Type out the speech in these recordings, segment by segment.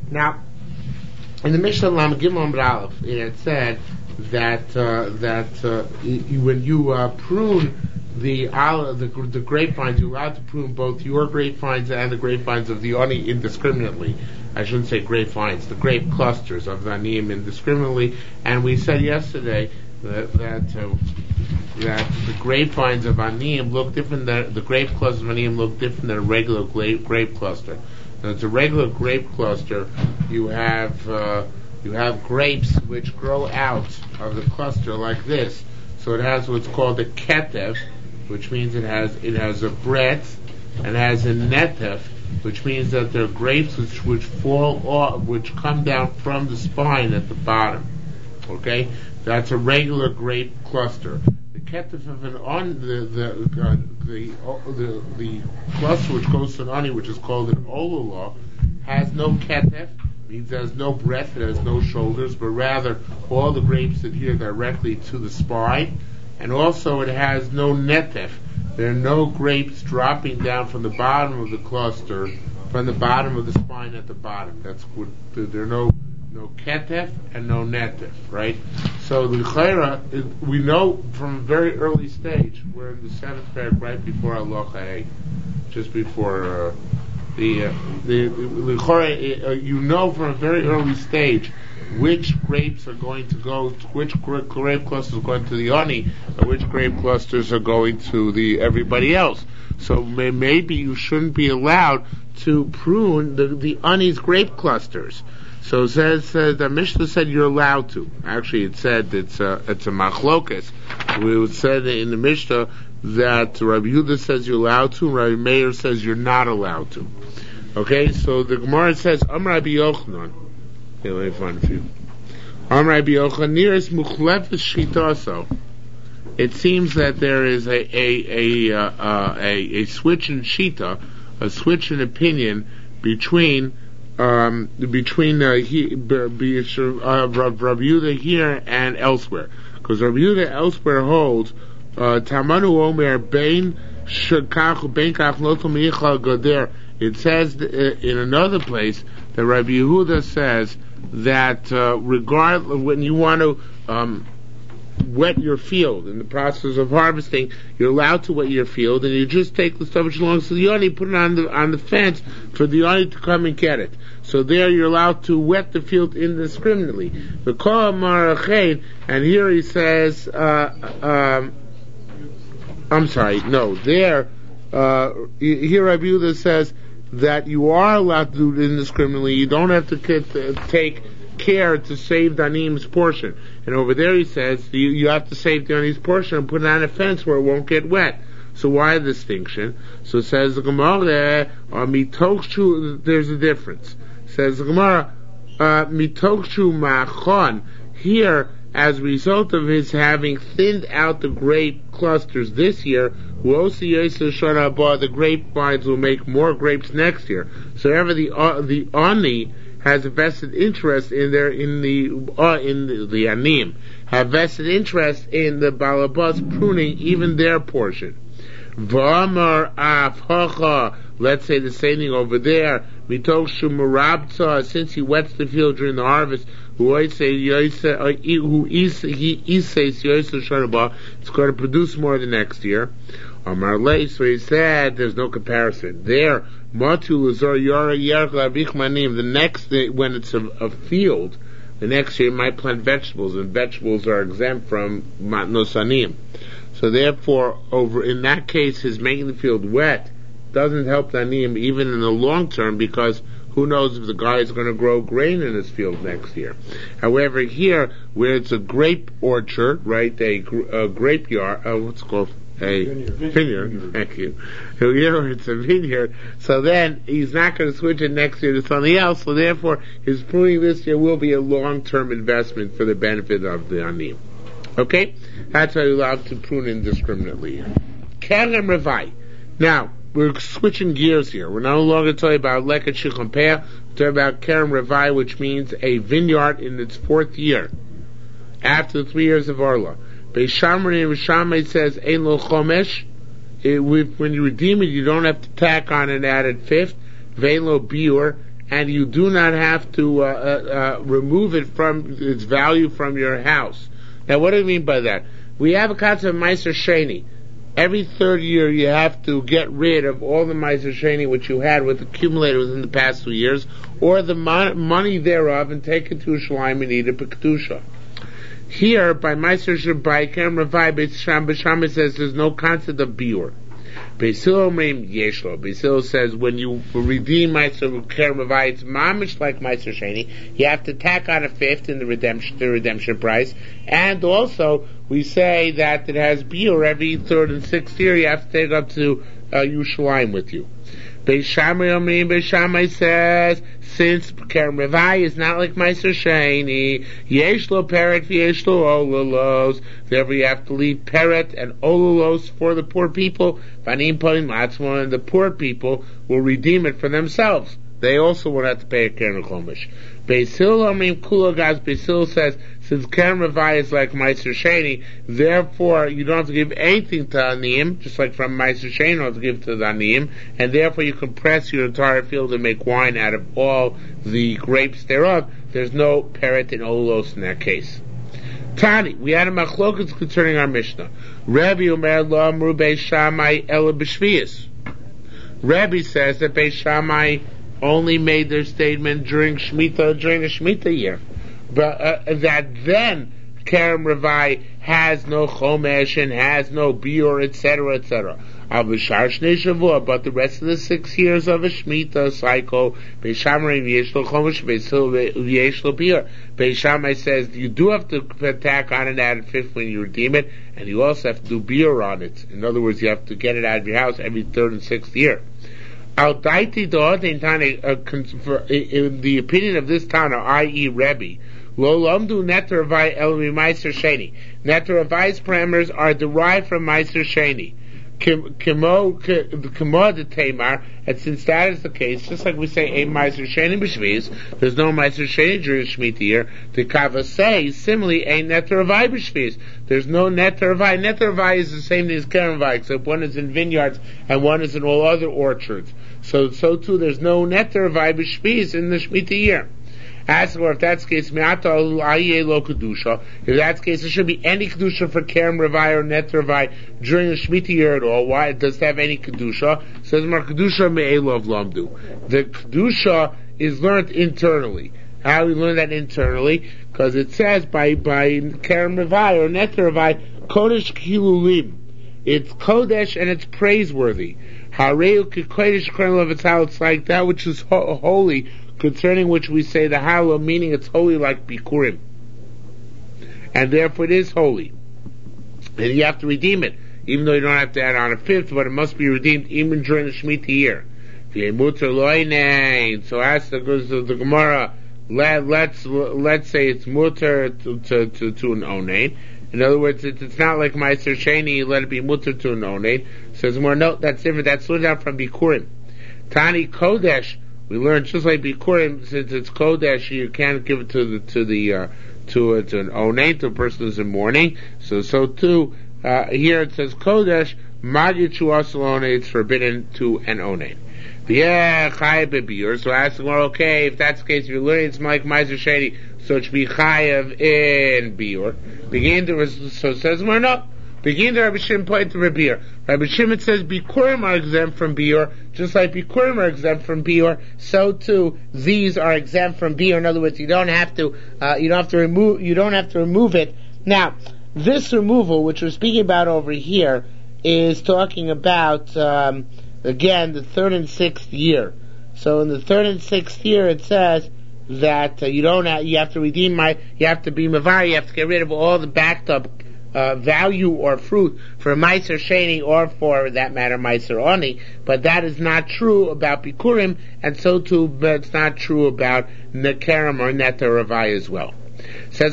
Now, in the Mishnah Lam Gimel Amud Aleph, it said that when you prune the grapevines, you're allowed to prune both your grapevines and the grapevines of the Ani indiscriminately. I shouldn't say grapevines, the grape clusters of the Aniyim indiscriminately. And we said yesterday that the grapevines of Aniyim look different. The grape clusters of Aniyim look different than a regular grape cluster. Now, it's a regular grape cluster. You have grapes which grow out of the cluster like this. So it has what's called a ketef, which means it has a breadth, and has a netef, which means that there are grapes which fall off, which come down from the spine at the bottom. Okay, that's a regular grape cluster. The ketef of the cluster which goes to an ani, which is called an olula, has no ketef. Means it has no breadth, it has no shoulders, but rather all the grapes adhere directly to the spine, and also it has no netef. There are no grapes dropping down from the bottom of the cluster, from the bottom of the spine at the bottom. That's what there are no ketef and no netef, right? So the chayra, we know from a very early stage, we're in the 7th paragraph, right before Halacha, just before you know from a very early stage which grapes are going to go, which grape clusters are going to the ani, and which grape clusters are going to the everybody else. So maybe you shouldn't be allowed to prune the ani's grape clusters. So it says the Mishnah said you're allowed to. Actually, it said it's a machlokas. We said in the Mishnah that Rabbi Yehuda says you're allowed to, and Rabbi Meir says you're not allowed to. Okay, so the Gemara says, Rabbi Yochanan. Okay, let me find a few. Rabbi Yochanan, nearest muchlefes shitaso. It seems that there is a switch in shita, a switch in opinion between Rabbi Yehuda here and elsewhere. Because Rabbi Yehuda elsewhere holds Tamanu Omer Bein Shekach Bein Kach Loto Michal Goder. It says in another place that Rabbi Yehuda says that regardless, when you want to wet your field in the process of harvesting, you're allowed to wet your field, and you just take the stuff which belongs to the ani, put it on the fence for the ani to come and get it. So there you're allowed to wet the field indiscriminately. The Kol Marachain, and here he says, I'm sorry, no, there, here Rabbi Yehuda says that you are allowed to do it indiscriminately. You don't have to take care to save the anim's portion. And over there he says you have to save the anim's portion and put it on a fence where it won't get wet. So why the distinction? So it says the Gemara, there's a difference. Says the Gemara, mitokshu machon. Here, as a result of his having thinned out the grape clusters this year, the grapevines will make more grapes next year. So ever the ani has a vested interest in the anim have vested interest in the balabas pruning even their portion. V'amar afhacha, let's say the same thing over there. Mitokshu marabta, since he wets the field during the harvest, it's going to produce more the next year. So he said there's no comparison. There, the next day, when it's a field, the next year you might plant vegetables, and vegetables are exempt from matnosanim. So therefore, over in that case, his making the field wet doesn't help the aniyim even in the long term, because who knows if the guy is going to grow grain in his field next year. However, here, where it's a grape orchard, right, a grape yard, what's it called? A vineyard. Thank you. Here it's a vineyard. So then he's not going to switch it next year to something else. So therefore, his pruning this year will be a long-term investment for the benefit of the aniyim. Okay, that's why you're allowed to prune indiscriminately. Kerem Revai. Now we're switching gears here. We're no longer talking about Leket Shulchan Peh. We're talking about Kerem Revai, which means a vineyard in its 4th year, after the 3 years of Orla. Beishamri and Shammai says Ein Lo Chomesh. When you redeem it, you don't have to tack on an added 5th. Vein Lo Biur, and you do not have to remove it from its value from your house. Now, what do you mean by that? We have a concept of Meiser Sheni. Every third year you have to get rid of all the Meiser Sheni which you had with accumulated within the past 2 years, or the money thereof, and take it to Yerushalayim and eat it b'kedusha. Here, by Meiser Shabbai, Kerem Ravai, Beis Shammai says there's no concept of biur. Beis Hillel Yeshlo. Beis Hillel says when you redeem Meiser Kerem Ravai, it's mamish like Meiser Sheni. You have to tack on a fifth in the redemption price, and also we say that it has biur every third and sixth year. You have to take it up to Yerushalayim with you. Beis Shammai says, since Kerem Ravai is not like Meiser Sheni, Yeshlo Peret v'Yeshlo Ololos, therefore you have to leave Peret and Ololos for the poor people. Vanim Ponim Latzmon, and the poor people will redeem it for themselves. They also won't have to pay a Keren Chomish. Beis Hillel Kulagas, Beis Hillel says, since Kerem Ravai is like Meiser Sheni, therefore you don't have to give anything to Aniyim, just like from Meiser Sheni you don't have to give to the Aniyim, and therefore you can press your entire field and make wine out of all the grapes thereof. There's no Peret and Olos in that case. Tani, we had a machlokas concerning our Mishnah. Rabbi Omer lo amru Beis Shammai ela b'shviyas. Rabbi says that Beis Shammai only made their statement during the Shemitah year. But that then Kerem Ravai has no Chomesh and has no Biur, etc., etc. But the rest of the 6 years of a Shemitah cycle, Beis Shammai v'yeshlo Chomesh, Beis Hillel v'yeshlo Biur. Beis Shammai says you do have to tack on and add a fifth when you redeem it, and you also have to do Biur on it. In other words, you have to get it out of your house every third and sixth year. In the opinion of this Tana, i.e. Rebbe, Lo lamdu neter ravai el Meiser Sheni. Neter ravai's parameters are derived from Meiser Sheni. Kemo the Tamar, and since that is the case, just like we say a Meiser Sheni b'shviz, there's no Meiser Sheni during the Shemitah year. The Kava says similarly a neter ravai b'shviz. There's no neter ravai. Neter ravai is the same as Kerem Ravai, except one is in vineyards and one is in all other orchards. So too, there's no neter ravai b'shviz in the Shemitah year. As for if that's the case, if that's the case, there should be any kedusha for Kerem Ravai or Neter Ravai during the Shemitah year at all. Why? It doesn't have any kedusha. It says Mar kedusha me'elov lamdu. The kedusha is learned internally. How do we learn that internally? Because it says by Kerem Ravai or Neter Ravai, Kodesh Kilulim. It's Kodesh and it's praiseworthy. Hareu Kodesh Kremlav, it's like that which is holy, concerning which we say the halal, meaning it's holy like Bikurim. And therefore it is holy. And you have to redeem it, even though you don't have to add on a fifth, but it must be redeemed even during the Shemitah year. So as the Gemara, let's say it's mutter to an onein. In other words, it's not like Meiser Sheni, you let it be mutter to an onein. Says more, no, that's different. That's split out from Bikurim. Tani Kodesh, we learned just like Bikurim, since it's Kodesh, you can't give it to an onein, to a person who's in mourning. So too, here it says Kodesh, Magid Shuas Onein, it's forbidden to an onein. Yeah, Chayav Biur. So I ask them, well, okay, if that's the case, if you're learning it's like Meiser Sheni, so it should be Chayav in Biur. So it says more, no. Begin to Rabbi Shimon point to Rabbi. Rabbi Shimon says Bikurim are exempt from Biur, just like Bikurim are exempt from Biur, so too these are exempt from Biur. In other words, you don't have to remove it. Now, this removal, which we're speaking about over here, is talking about again the third and sixth year. So in the third and sixth year, it says that you have to redeem you have to be mavar, you have to get rid of all the backed up value or fruit for Meiser Sheni or for that matter Meiser Oni, but that is not true about Bikurim, and so too, but it's not true about Nekerem or Neter Ravai as well. Says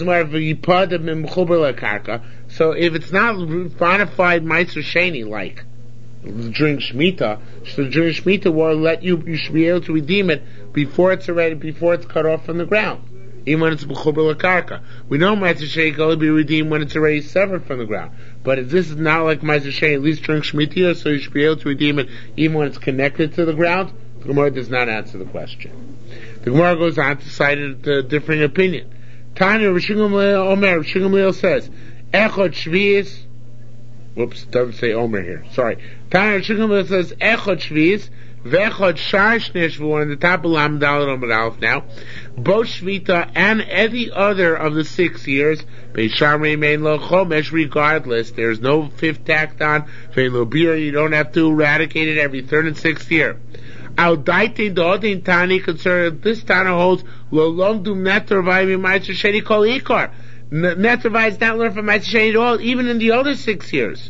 so if it's not bona fide Meiser Sheni like during Shemitah, so during Shemitah you should be able to redeem it before it's cut off from the ground. Even when it's b'chuber l'karka. We know Meiser Sheni can only be redeemed when it's already severed from the ground. But if this is not like Meiser Sheni, at least during Shemitah, so you should be able to redeem it even when it's connected to the ground. The Gemara does not answer the question. The Gemara goes on to cite a differing opinion. Tanya Rav Shimon Gamliel says, Echad Shvi'is. Whoops, doesn't say Omer here. Sorry. Tanya Rav Shimon Gamliel says, Echad Shvi'is. Vechad Shar Shnei on the top of Lam Daled Amud Aleph now. Both Shvita and any other of the 6 years, Beishar Mein Lo Chomesh, regardless, there's no fifth tacked on. Vein Lo Bir, you don't have to eradicate it every third and sixth year. Al Daite Dodin Tani concerned this Tana holds Lo Long Dum Netarvai Mimaitzah Sheni Kol Ikar. Netarvai is not learned from Maitzah Sheni at all, even in the other 6 years.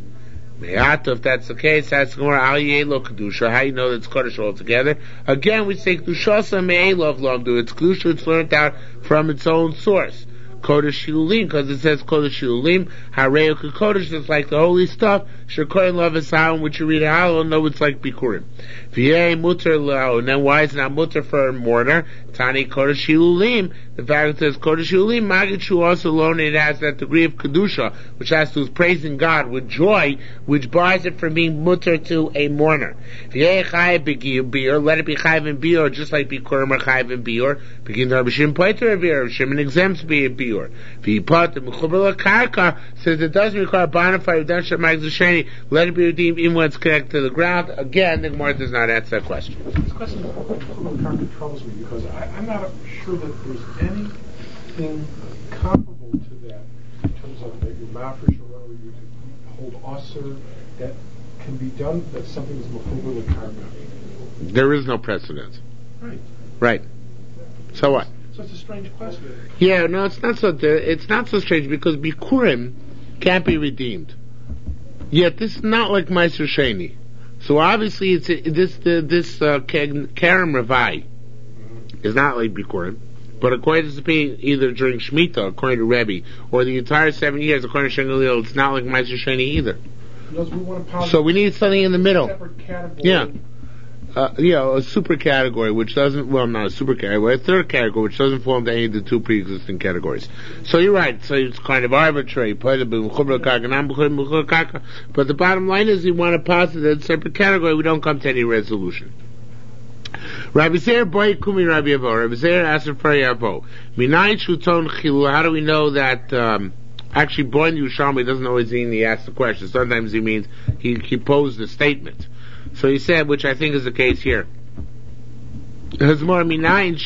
If that's the case, that's more Al Yelo Kedusha. How you know that it's Kodesh altogether? Again, we say Kedushasa Me'elov Lomdu. It's Kedusha, it's learned out from its own source. Kodesh Shilulim, because it says Kodesh Shilulim. Hareo Kodesh, it's like the holy stuff. Shekoyin Love Esahim, which you read a Halal, no, it's like Bikurim. V'yei Mutter Lo, and then why is it not Mutter for a mourner? Tani Kodesh Shilulim. The fact that it says Kodesh Shilulim, Magichu also alone, it has that degree of Kedusha, which has to do with praising God with joy, which bars it from being Mutter to a mourner. V'yei Chayiv B'Giur, let it be Chayiv and Biur, just like Bikurim or Chayiv and Biur. Begin Rabbi Shimon Poiter Biur, Rabbi Shimon exempts Biur. V'yipat, the Mechubar L'Karka, says it doesn't require bona fide redemption of Magzah Sheni, let it be redeemed even when it's connected to the ground. Again, the Gemara does not answer that question. This question of Mechubar troubles me because I'm not sure that there's anything comparable to that in terms of maybe mafresh or whatever you hold usher that can be done, that something is Mechubar L'Karka. There is no precedent. Right. So what? So it's a strange question. Yeah, no, it's not so strange because Bikurim can't be redeemed. Yet this is not like Meiser Sheni. So obviously it's this Kerem Ravai is not like Bikurim. But according to Zappi, either during Shemitah, according to Rebbe, or the entire 7 years, according to Shengalil, it's not like Meiser Sheni either. So we need something in the middle. Separate category. Yeah. A super category which doesn't, well, not a super category, a third category which doesn't fall into any of the two pre-existing categories. So you're right, so it's kind of arbitrary, but the bottom line is you want to posit that separate category, we don't come to any resolution. Rabbi Zeir boy kumi Rabbi Yavo. Rabbi Zeir asked for Yavo. Minayin shuton chilu. How do we know that, actually, Boy Yerushalmi doesn't always mean he asked the question. Sometimes he means he posed a statement. So he said, which I think is the case here. How do we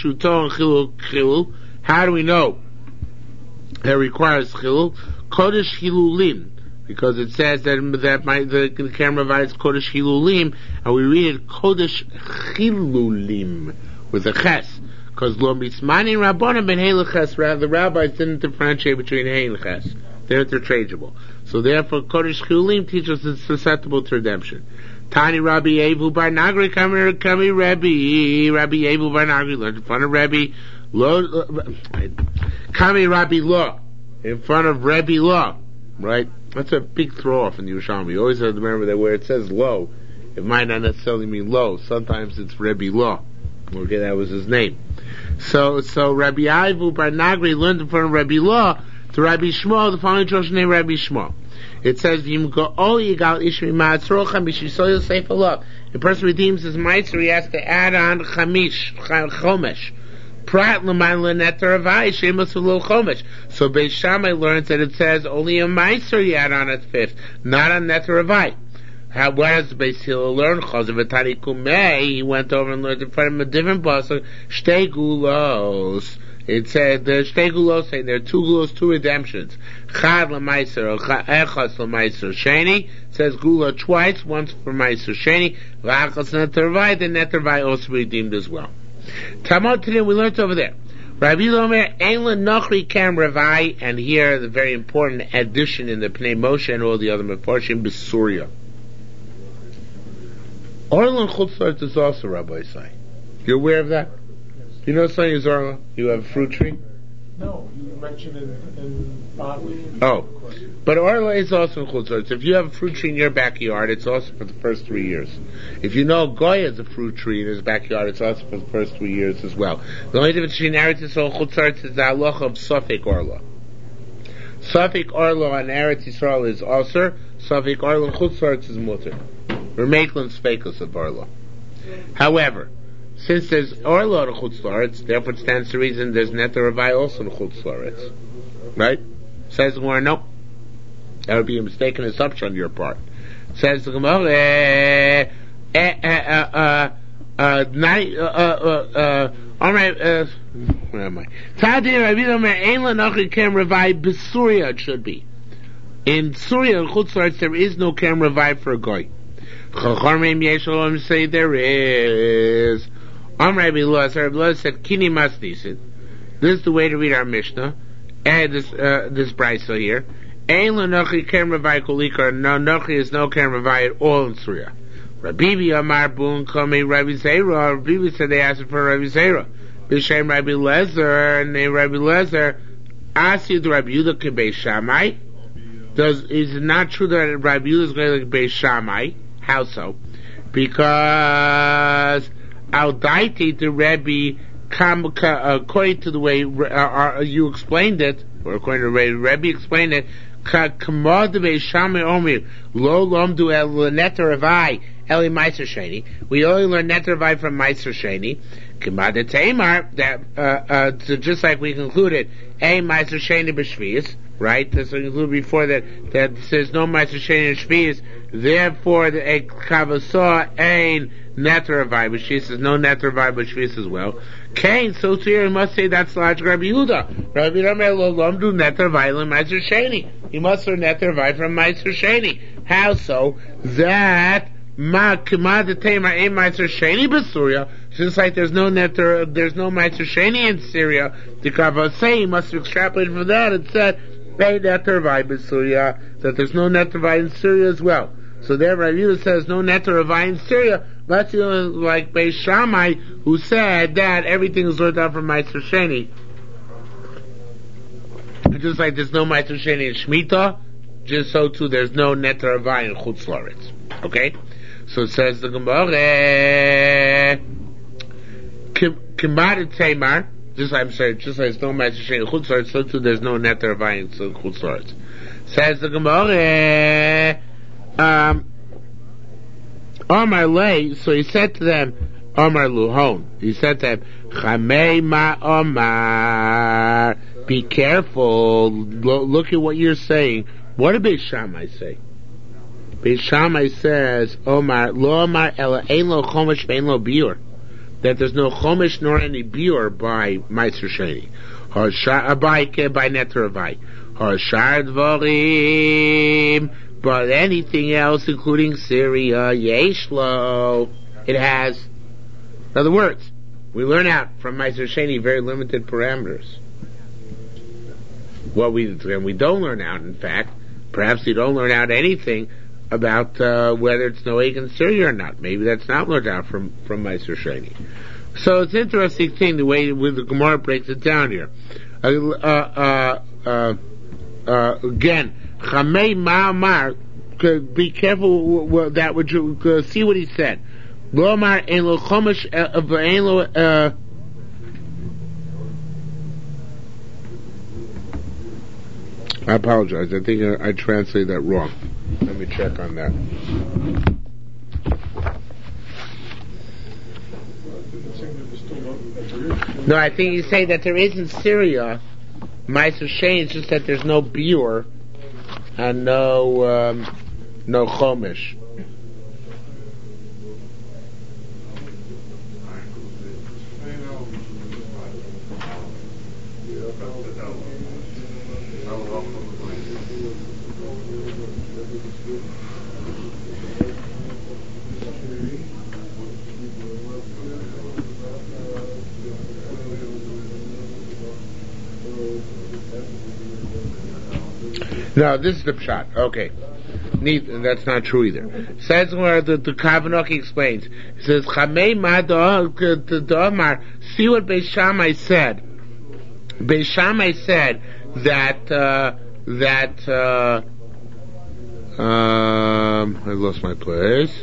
know it requires chilul? Kodesh hilulim, because it says that the camera provides kodesh hilulim, and we read it kodesh chilulim with a ches, because lo mitzmanin rabbanim ben hey leches. The rabbis didn't differentiate between hey and ches; they're interchangeable. So therefore, kodesh chilulim teaches it's susceptible to redemption. Tani Rabbi Yevu Bar Nagri Kami Rabbi Yevu Bar Nagri learned in front of Rabbi Kami Rabbi Law in front of Rabbi Law, right? That's a big throw off in the Yerushalmi. You always have to remember that where it says low, it might not necessarily mean low. Sometimes it's Rabbi Law. Okay, that was his name. So Rabbi Yevu Bar Nagri learned in front of Rabbi Law to Rabbi Shmuel, the following Rosh name Rabbi Shmuel. It says, a person redeems his meiser, he has to add on chomesh. Prat l'man l'netar avai, shemus l'lo chomesh. So Beis Shammai learns that it says only a meiser you add on at fifth, not on netar avai. What does Beis Hillel learn? He went over and learned in front of him a different pasuk, shtei gulos. It said the shtei gulos saying there are two gulos, two redemptions. Chad l'maiser, echas l'maiser sheni. Says gula twice, once for maiser sheni. V'achas netarvai, the netarvai also redeemed as well. Tamot today we learned over there. Rabbi Lomer ein l'nochri kam ravai, and here the very important addition in the Pnei Moshe and all the other mefarshim b'Surya. Orlan chutzlart is also Rabbi Isai. You're aware of that? You know something is Orla? You have a fruit tree? No, you mentioned it in Bodley. Oh. But Orla is also in Chutzlart. If you have a fruit tree in your backyard, it's also for the first 3 years. If you know Goy has a fruit tree in his backyard, it's also for the first 3 years as well. The only difference between Eretz Yisrael and Chutzlart is the halacha of Safek Orla. Safek Orla on Eretz Yisrael is Aser, Safek Orla and Chutzlart is Mutter. Remeklin Spekos of Orla. However, Since there's orlo to chutz la'aretz, therefore it stands to reason there's netter ravai also to chutz la'aretz. Right? Says the Gemara, no. That would be a mistaken assumption on your part. Says the Gemara, where am I? It should be. In Surya and Chutz La'aretz there is no Kem Ravai for a goy. Chachamim Yeshalom say there is. Rabbi Elazar said, Kini Masnisin. This is the way to read our Mishnah. And this brisa here. Ein Nochi Kem Ravai Kolikar. No, Nochi is no Kem Ravai at all in Surya. Rabbi Amar Bun Kame Rabbi Zera. Rabbi said they asked for Rabbi Zera. B'Shem Rabbi Lezer, and Rabbi Lezer asked you to Rabbi Yehuda K'Beis Shammai. Is it not true that Rabbi Yehuda is going to Beis Shammai? How so? Because Al Daiti the Rebbe, according to the way you explained it, or according to the way Rebbe explained it, Kamad Beis Shammai Omer Lo Lomdu El Neter Ravai Eli Meiser Sheni. We only learn Neter Ravai from Meiser Sheni. Kamad Tamar, that so just like we concluded, a Meiser Sheni b'Shvius. Right? That's what we concluded before that says no Meiser Sheni and Shvius. Therefore, the Kavasah ain Neter Ravai b'Shvius is no Neter Ravai b'Shvius as well. Cain, so here we must say that's logic Rabbi Yehuda. Rabbi Yehuda lo lomdu Neter Ravai le Meiser Sheni. He must learn Neter Ravai from Meiser Sheni. How so? That Ma Kamad Tamar ain Meiser Sheni b'Surya. Just like there's no Meiser Sheni in Syria, the Kavaseh must have extrapolated from that and said Neter Ravai b'Surya, that there's no Neter Ravai in Syria as well. So there Rabbi Yehuda says no Neter Ravai in Syria. Let's like Beis Shammai, who said that everything is learned out from Meiser Sheni. Just like there's no Meiser Sheni in Shemitah, just so too there's no Neter Ravai in Chutz La'aretz. Okay? So it says the Gemara, Kimad Tamar, just like there's no Meiser Sheni in Chutz La'aretz, so too there's no Neter Ravai in Chutz La'aretz. Says the Gemara, Omar Lei, so he said to them, Omar Luhon, he said to them, Chamei ma Omar, be careful, look at what you're saying. What did Beis Shammai say? Beis Shammai says, Omar, lo Omar, ela ein lo chomesh ve'ein lo biur, that there's no chomesh nor any biur by Meiser Sheni, by Neter Ravai, Hashar Dvarim, but anything else, including Syria, Yeshlo, it has. In other words, we learn out from Meiser Sheni very limited parameters. What we don't learn out, in fact, perhaps we don't learn out anything about whether it's Noeg in Syria or not. Maybe that's not learned out from Meiser Sheni. So it's interesting thing the way the Gemara breaks it down here. Again, Chamei Ma'amar, be careful that what you see what he said. Lomar ein lo chomesh ve'ein lo I apologize. I think I translated that wrong. Let me check on that. No, I think you say that there is in Syria Meiser Sheni, it's just that there's no biur and no chomesh. No, this is the pshat. Okay. That's not true either. Says where the Kavanoki explains. He says, Chamei Ma'amar, see what Beis Shammai said. Beis Shammai said that I lost my place.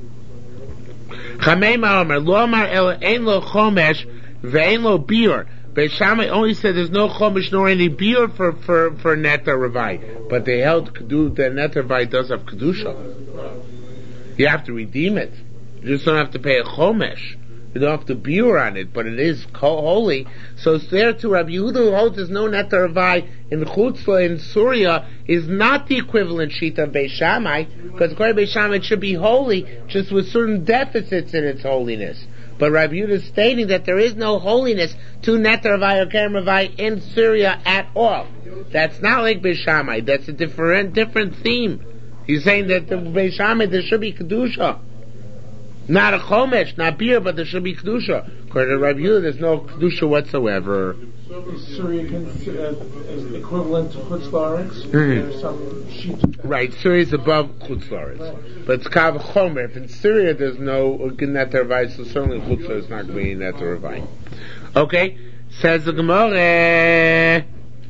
Chamei Ma'amar, Lo Amar El Ein Lo Chomesh Ve'ein Lo Biur. Beis Shammai only said there's no chomesh nor any biur for Neter Ravai, but they held that Neter Ravai does have kedusha. You have to redeem it. You just don't have to pay a chomesh. You don't have to biur on it, but it is holy. So it's there to Rabbi Yehuda who holds there's no neter avai in Chutzla in Surya is not the equivalent sheet of Beis Shammai, because according to Beis Shammai it should be holy, just with certain deficits in its holiness. But Rabbi Yehuda is stating that there is no holiness to neter avai or kerem avai in Syria at all. That's not like Beis Shammai. That's a different theme. He's saying that the Beis Shammai there should be kedusha. Not a chomesh, not beer, but there should be kedusha. According to Rabbi Yehuda, there's no kedusha whatsoever. Is Syria is equivalent to Chutz La'aretz? There's some sheet. Right, Syria is above Chutz La'aretz. But it's kav chomer. If in Syria there's no neter avai, so certainly Chutz La'aretz is not going to be neter avai. Okay, says the Gemara.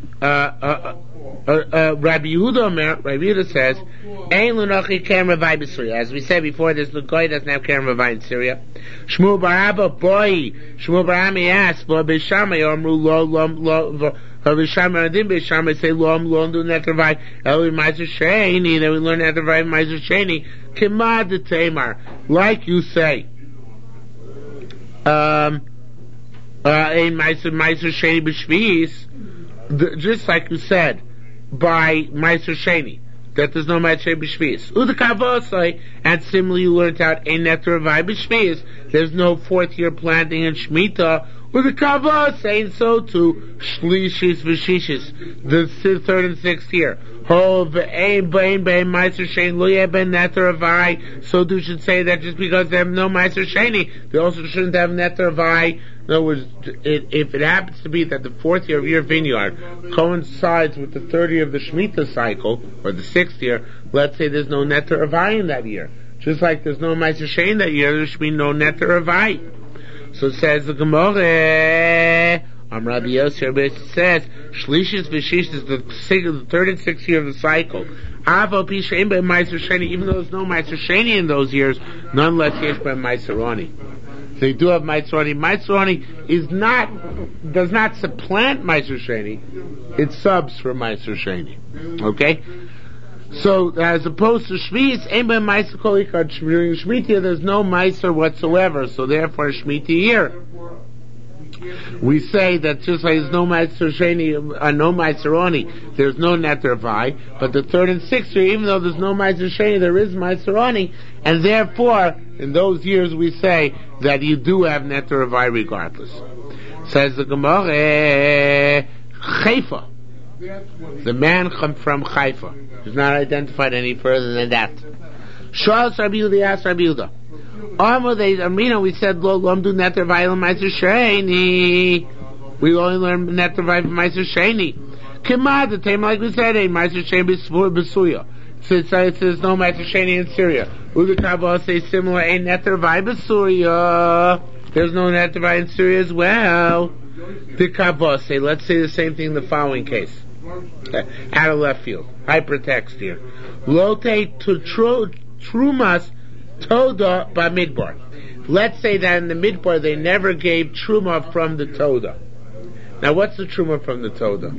Rabbi Yehuda says, "Ein lunachi kerem avai b'Syria." As we said before, this Lugoy doesn't have kerem avai in Syria. Shmuel bar Abba, Shmuel bar Ami asked, "Lo Beis Shammai amru lo Beis Shammai adim Beis Shammai say lo do neter avai elu meiser sheni." Then we learn neter avai meiser sheni. Kimad the Tamar, like you say, ein meiser sheni b'shvius. Just like you said, by Meiser Sheni, that there's no Meiser B'Shvius. Udakavosai, and similarly you learned out a neter avai B'Shvius. There's no fourth year planting in Shemitah. Udakavosai, and so too Shlishis V'Shishis, the third and sixth year. Hov ein bein Meiser Sheni lo yeh ben neter avai. So too should say that just because they have no Meiser Sheni, they also shouldn't have neter avai. In other words, if it happens to be that the fourth year of your vineyard coincides with the third year of the Shemitah cycle, or the sixth year, let's say there's no neter avai in that year. Just like there's no Meiser Sheni that year, there should be no neter avai. So it says the Gemara, Rabbi Yossi says, Shlishis v'Shishis is the third and sixth year of the cycle. Even though there's no Meiser Sheni in those years, nonetheless yesh by Meiser Oni. They do have Meiser Oni. Meiser Oni does not supplant Meiser Sheni. It subs for Meiser Sheni. Okay? So, as opposed to Shvius, during Shemitah there's no Meiser whatsoever, so therefore Shemitah year. We say that just like there's no Meiser Sheni, no Meiser Oni, there's no neter avai, but the third and sixth year, even though there's no Meiser Sheni, there is Meiser Oni, and therefore, in those years we say that you do have neter avai regardless. Says the Gemara, Haifa. The man from Haifa is not identified any further than that. Shas Rabbi Yehuda asked Rabbi Yehuda. We said Lomdu neter avai Meiser Sheni. We only learn neter avai Meiser Sheni. Kimad the time like we said, a Meiser Sheni b'Suya. Since it says no Meiser Sheni in Syria. Udakavos say similar a neter avai b'Suya. There's no neter avai in Syria as well. The Kavos say, let's say the same thing in the following case. Out of left field. Hypertext here. Lote to Trumas Toda by Midbar. Let's say that in the Midbar they never gave Truma from the Toda. Now what's the Truma from the Toda?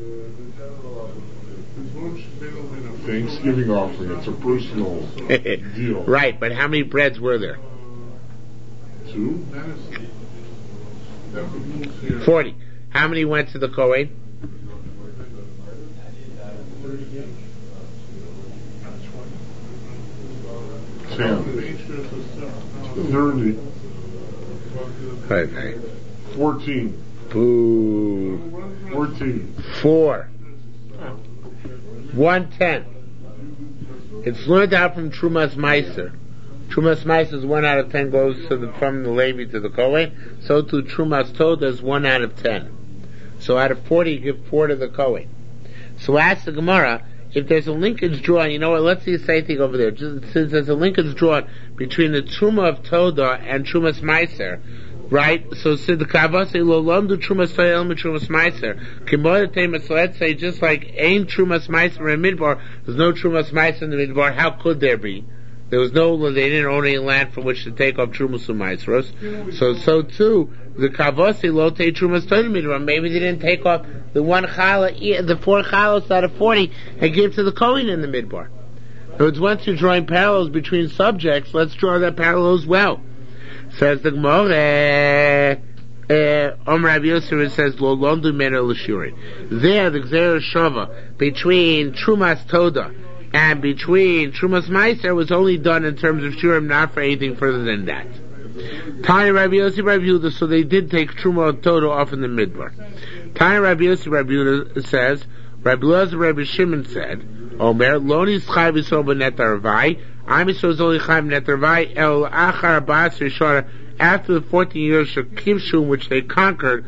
Thanksgiving offering. It's a personal deal. Right, but how many breads were there? 2? 40. How many went to the Kohen? 10. 30. Okay. 14. Boo. 14. 4. 110. It's learned out from Trumas Meiser. Trumas Meiser is 1 out of 10 goes from the Levi to the Kohen. So to Trumas Toda is 1 out of 10. So out of 40 you give 4 to the Kohen. So ask the Gemara, if there's a linkage drawn, you know what, let's see the same thing over there. Just, since there's a linkage drawn between the Truma of Toda and Trumas Meiser, right? So the Kavase lo lomdu Trumas Toda el Trumas Meiser. So let's say just like ain't Trumas Meiser in Midbar, there's no Trumas Meiser in the Midbar, how could there be? There was they didn't own any land from which to take off Trumas Umaisros. So too, the Kavasi Lote Trumas Toda Midbar, maybe they didn't take off the 1 challah, the 4 challahs out of 40 and give to the Kohen in the Midbar. In other words, once you're drawing parallels between subjects, let's draw that parallel as well. Says the Gemara, Rabbi Yosef says, Lo londu mena l'shurin. There, the Gzera Shava, between Trumas Toda and between Trumas Meiser was only done in terms of shurim, not for anything further than that. Tani Rabbi Yosef, Rabbi Yehuda, so they did take Truma Toda off in the midbar. Tani Rabbi Yosef, Rabbi Yehuda says, Rabbi Elazar, Rabbi Shimon said, Omer, Loni Schai V'Sol B'Netar Vai, I'm is only Chaim Netar Vai, El Achar Bas Rishona, after the 14 years of Kivshu, which they conquered,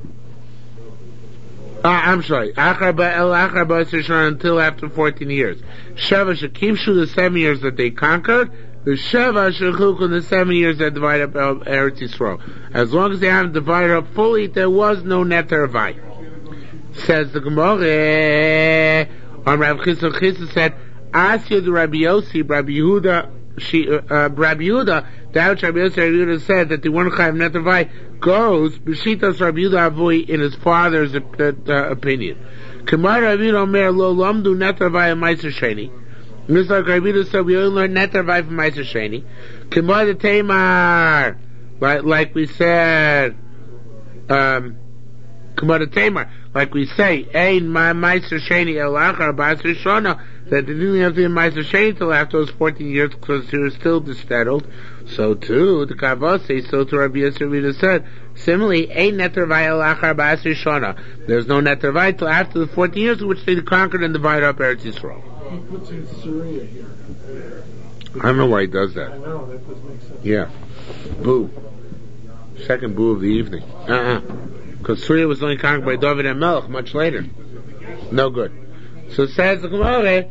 Achar Bas Rishona, until after 14 years. Sheva Shekivshu, the 7 years that they conquered, the Sheva Shechukun, the 7 years that divide up Eretz Yisrael. As long as they haven't divided up fully, there was no Netar Vai. Says the Gemara, on Rav Chisda said, Asya the Rabbi Yossi, Rabbi Yehuda, Rabbi Yehuda, that which Rabbi Yossi, Rabbi Yehuda said that the one Chaim Netar Vai goes, B'shitas Rabbi Yehuda Avui, in his father's opinion. Kamar Rabbi Yehuda Omer, Lo Lamdu Netar Vai and Meiser Sheni. Just like Rabbi Yehuda said, we only learn Netar Vai from Meiser Sheni. Kamar the Tamar, like we said, Kamar the Tamar, like we say, Ein Ma Meiser Sheni El Achar Bas Rishona, that they didn't have to be Meiser Sheni till after those 14 years because they were still dissettled. So too, the Kavase, so too Rabbi Yosef said, similarly, Ein Netar Vai El Achar Bas Rishona. There's no Netar Vai till after the 14 years in which they conquered and divided up Eretz Yisrael. He puts in Syria here. I don't know why he does that. I know, that does make sense. Yeah. Boo. Second boo of the evening. Because Syria was only conquered by David and Melech much later. No good. So says the Gemara,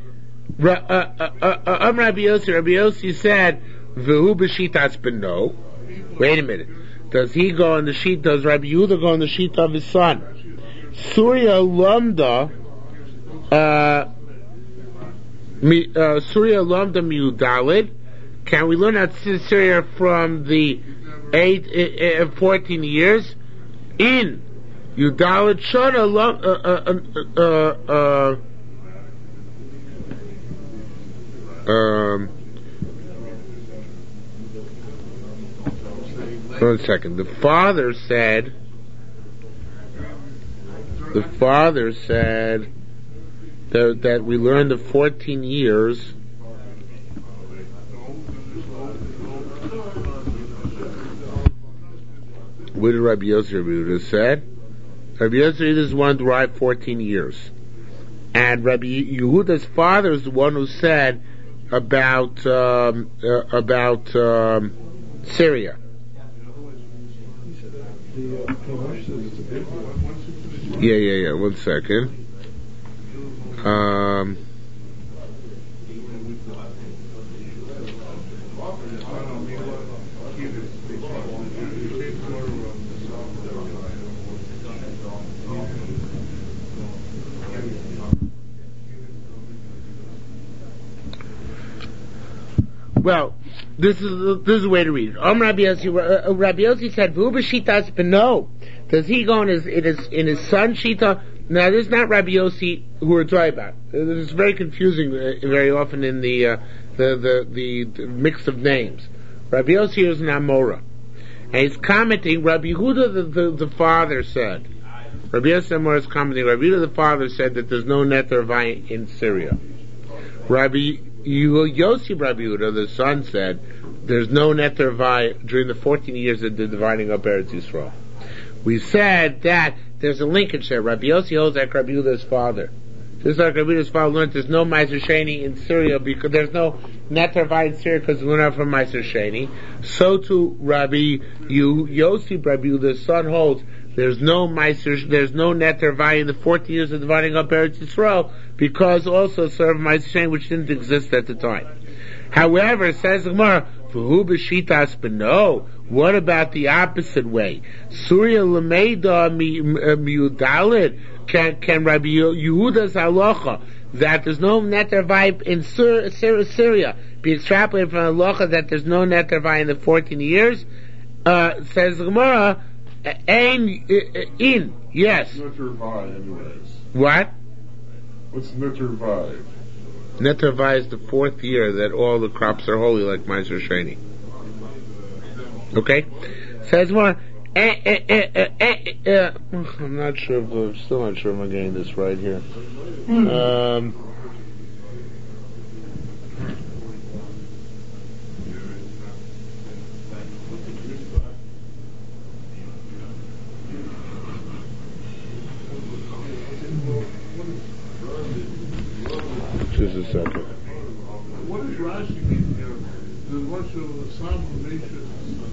Rabbi Yossi said, V'hu b'shitas b'no. Wait a minute. Does he go on the sheet, does Rabbi Yehuda go on the sheet of his son? Surya Lamda, Surya Lamda Miudalid. Can we learn that Syria from the 14 years? In Yudalid Shana one second. The father said that we learned the 14 years. What did Rabbi Yosef said? Rabbi Yosef is one to derive 14 years. And Rabbi Yehuda's father is the one who said about Syria. Yeah. 1 second. Well, this is the way to read it. Rabbi Yossi said, "V'hu b'shitas b'no." Does he go in his son's shita? Now, this is not Rabbi Yossi who we're talking about. It's very confusing very often in the mix of names. Rabbi Yossi is an Amora, and he's commenting. Rabbi Yehuda, the father said. Rabbi Yossi Amora is commenting. Rabbi Yehuda, the father said that there's no Netar Vai in Syria. Rabbi Yossi Rabbi Yehuda, the son, said there's no Netar Vai during the 14 years of the dividing up Eretz Yisrael. We said that there's a linkage there. Rabbi Yossi holds like Rabbi Yehuda's father. Just like Rabbi Yehuda's father learned there's no Meiser Sheni in Syria because there's no Netar Vai in Syria because we learned out from Meiser Sheni. So too Rabbi Yossi Rabbi Yehuda's son holds there's no Netar Vai in the 14 years of dividing up Eretz Yisrael because also served Meiser Sheni which didn't exist at the time. However, says the Gemara, V'hu b'shitas b'no. What about the opposite way? Surya Lameida miudalid. Can Rabbi Yehuda's halacha that there's no Netar Vai in Syria be extrapolated from halacha that there's no Netar Vai in the 14 years? Says the Gemara, in yes. Netar Vai, anyways. What? What's Netar Vai? Netar Vai is the 4th year that all the crops are holy, like Meiser Sheni. Okay? Says more. I'm not sure. I'm still not sure if I'm getting this right here. Just a second. What is Rashi mean here? The much of the Samformation.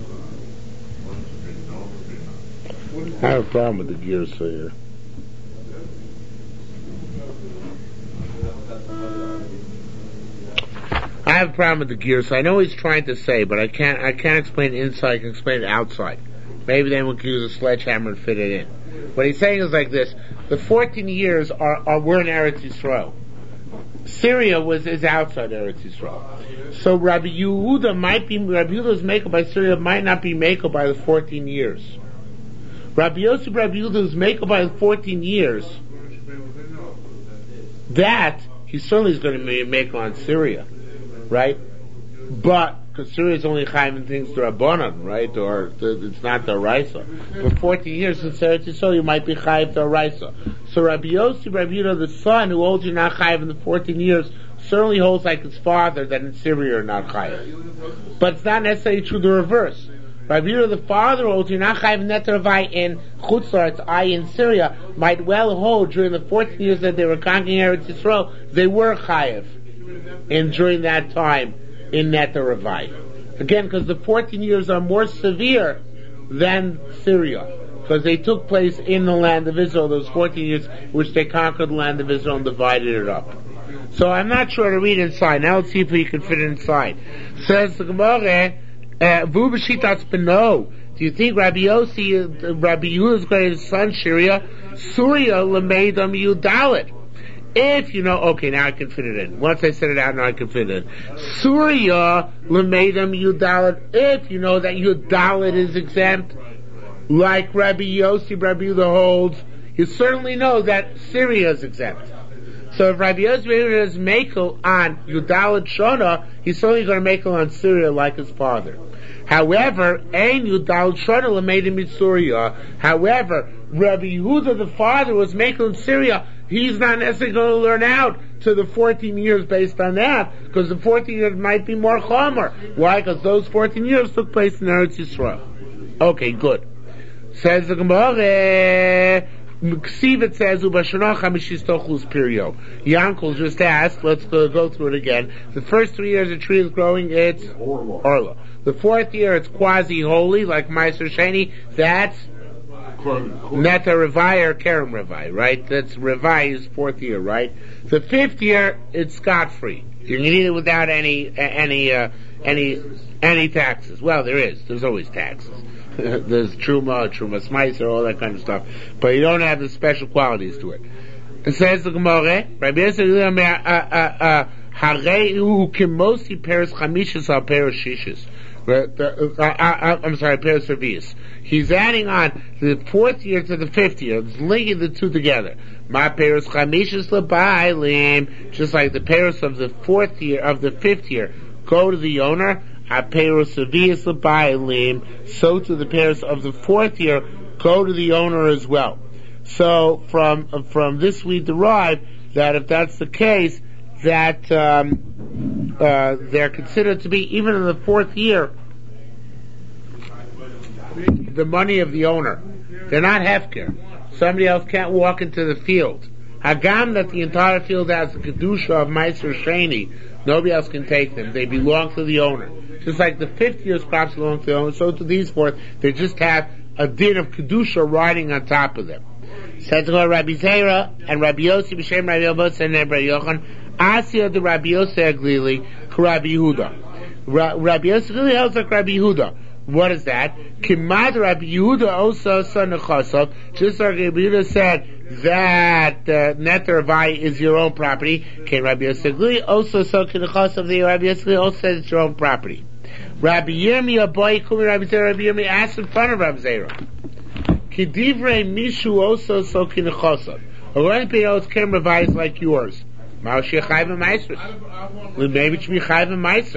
I have a problem with the gears here. I have a problem with the gears. I know what he's trying to say, but I can't explain it inside. I can explain it outside. Maybe then we can use a sledgehammer and fit it in. What he's saying is like this: the 14 years were in Eretz Yisrael. Syria is outside Eretz Yisrael. So Rabbi Yehuda's makeup by Syria might not be makeup by the 14 years. Rabbi Yehuda's makeup by the 14 years, that he certainly is going to be makeup on Syria, right? But because Syria is only chayim things to Rabbanan, right? Or it's not the Raisa. For 14 years in Eretz Yisrael, you might be chayim to Raisa. So Rabbi Yehuda, the son who holds you not chayim in the 14 years, certainly holds like his father that in Syria are not chayim. But it's not necessarily true the reverse. Rabbi Yehuda, the father who holds you not chayim neter vai in Chutzlaretz, i.e. in Syria, might well hold during the 14 years that they were conquering Eretz Yisrael, they were chayim. And during that time, in Neter Ravai. Again, because the 14 years are more severe than Syria. Because they took place in the land of Israel, those 14 years which they conquered the land of Israel and divided it up. So I'm not sure to read inside. Now let's see if we can fit it inside. Says the Gemara, Vu b'shitas beno. Do you think Rabbi Yehuda's greatest son, Syria, Surya Lameidam Yudalit? If you know, okay, now I can fit it in. Once I said it out, now I can fit it in. Surya Lameidam Yudalit. If you know that Yudalit is exempt, like Rabbi Yehuda holds, you certainly know that Syria is exempt. So if Rabbi Yehuda is makel on Yudalit Shona, he's certainly going to makel on Syria like his father. However, Ein Yudalit Shona Lameidam Surya. However, Rabbi Yehuda, the father, was makel in Syria. He's not necessarily going to learn out to the 14 years based on that, because the 14 years might be more chomer. Why? Because those 14 years took place in Eretz Yisrael. Okay, good. Says the Gemara, Ksiv says, Ubashana Chamishis Tochlus Pirio. Yankel just asked, let's go through it again. The first 3 years the tree is growing, it's Orla. The 4th year it's quasi-holy, like Meiser Sheni, that's Neta Revai or Kerem Revai, right? That's Revai is 4th year, right? The 5th year, it's scot-free. You can eat it without any taxes. Well, there's always taxes. There's Truma Smeiser, all that kind of stuff. But you don't have the special qualities to it. It says the Gemara, Rabbi Yisrael, Harei Kimosi Peres Chamishis al Peres Shishis. I'm sorry, Peres Revius. He's adding on the 4th year to the 5th year. It's linking the two together. Ma Peres Chamishis L'Bailim, just like the Peres of the 4th year, of the 5th year, go to the owner. So to the pairs of the 4th year go to the owner as well. So from this we derive that if that's the case, that they're considered to be, even in the 4th year, the money of the owner. They're not hefker. Somebody else can't walk into the field. Hagam, that the entire field has the kedusha of Meiser Sheni, nobody else can take them. They belong to the owner. Just like the 5th year's crops belong to the owner, so to these 4th, they just have a din of kedusha riding on top of them. Says to go Rabbi Zera and Rabbi Yossi b'shem Rabbi Yobos and Rabbi Yochanan, Asya the Rabbi Yossi Aglili, Rabbi Yehuda. Rabbi Yossi Aglili holds like Rabbi Yehuda. What is that? Kimad Rabbi Yehuda also son of Chasov, just like Rabbi Yehuda said that Neter Vai is your own property. Can Rabbi Yossi Aglili also son of Chasov, the Rabbi Yossi Aglili also says it's your own property. Rabbi Yirmiyah boy Kumi Rabbi Zera, Rabbi Yirmiyah asked in front of Rabbi Zera. Kidivrei Mishu also so kinechosov. A one payos can revise like yours. Maybe it should be chayv and meiser.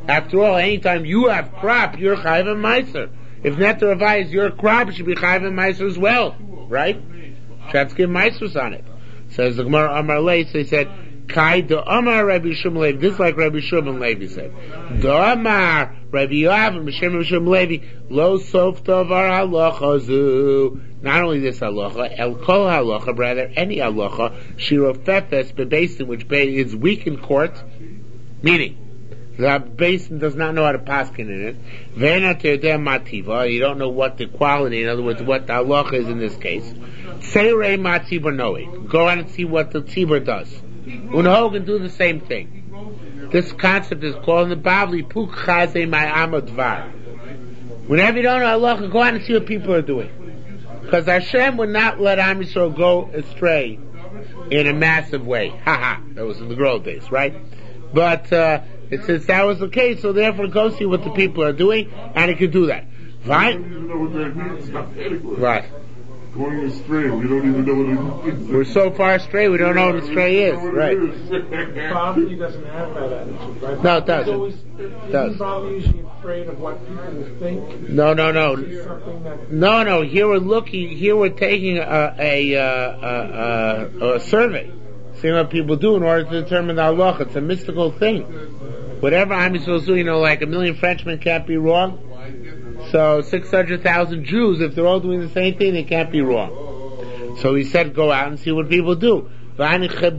After all, anytime you have crop, you're chayiv and meiser. If netter avai is your crop, it should be chayiv and meiser as well, right? You have to give meisers on it. Says the Gemara Amar Leis, they said, Kai do Amar Rabbi Shimon Levi. This is like Rabbi Shimon Levi said. Do Amar Rabbi Yoav and Shimon Levi. Lo sof tovar halacha zu. Not only this halacha, el kol halacha, rather any halacha, shirofefes bebasin, which is weak in court, meaning the basin does not know how to paskin in it. Ve'ena te'odeh mativa. You don't know what the quality, in other words, what the halacha is in this case. Seirei matzibar noi. Go on and see what the tzibur does. Unhogan do the same thing. This concept is called in the Bavli Puk Chazei My Amadvar. Whenever you don't know halacha, go on and see what people are doing. Because Hashem would not let Am Yisrael go astray in a massive way. That was in the good old days, right? But since that was the case, so therefore go see what the people are doing, and it can do that. Right? We don't even know what that means. Anyway. Right. Going astray, we don't even know what it means. We're so far astray, we don't know what astray is. Right. Bavli doesn't have that attitude, right? No, it doesn't. Isn't Bavli usually afraid of what people think? No. No. Here we're taking a survey, seeing what people do in order to determine the halacha. It's a mystical thing. Whatever Am Yisrael is doing, like 1 million Frenchmen can't be wrong. So 600,000 Jews, if they're all doing the same thing, they can't be wrong. So he said, go out and see what people do. We see that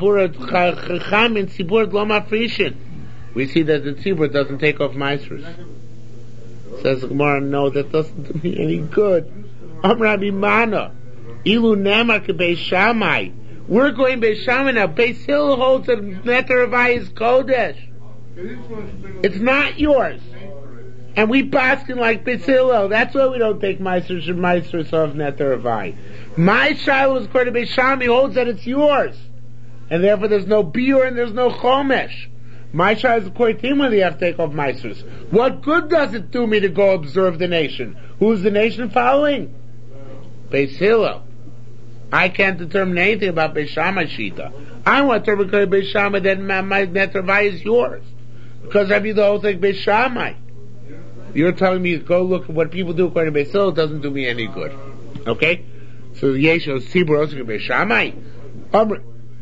the tzibur doesn't take off meisers. Says the Gemara, no, that doesn't do me any good. Rabbi Mana, Ilu Nemar Beis Shammai. We're going Beis Shammai now. Beis Hillel holds that Neter Avai is Kodesh. It's not yours. And we paskin like Beis Hillel. That's why we don't take meisers of Neter Avai. My shiloh is according to Beis Shammai holds that it's yours. And therefore there's no biur and there's no chomesh. My shiloh is according to him when they have to take off meisers. What good does it do me to go observe the nation? Who's the nation following? Beis Hillel. I can't determine anything about Beis Shammai Shita. I want to determine Beis Shammai that my Neter Avai is yours. Because Rabbi Yehuda holds like Beis Shammai. You're telling me to go look at what people do according to Beis Hillel doesn't do me any good. Okay? So Yeshua Tzibur also Beis Shammai. Rabbi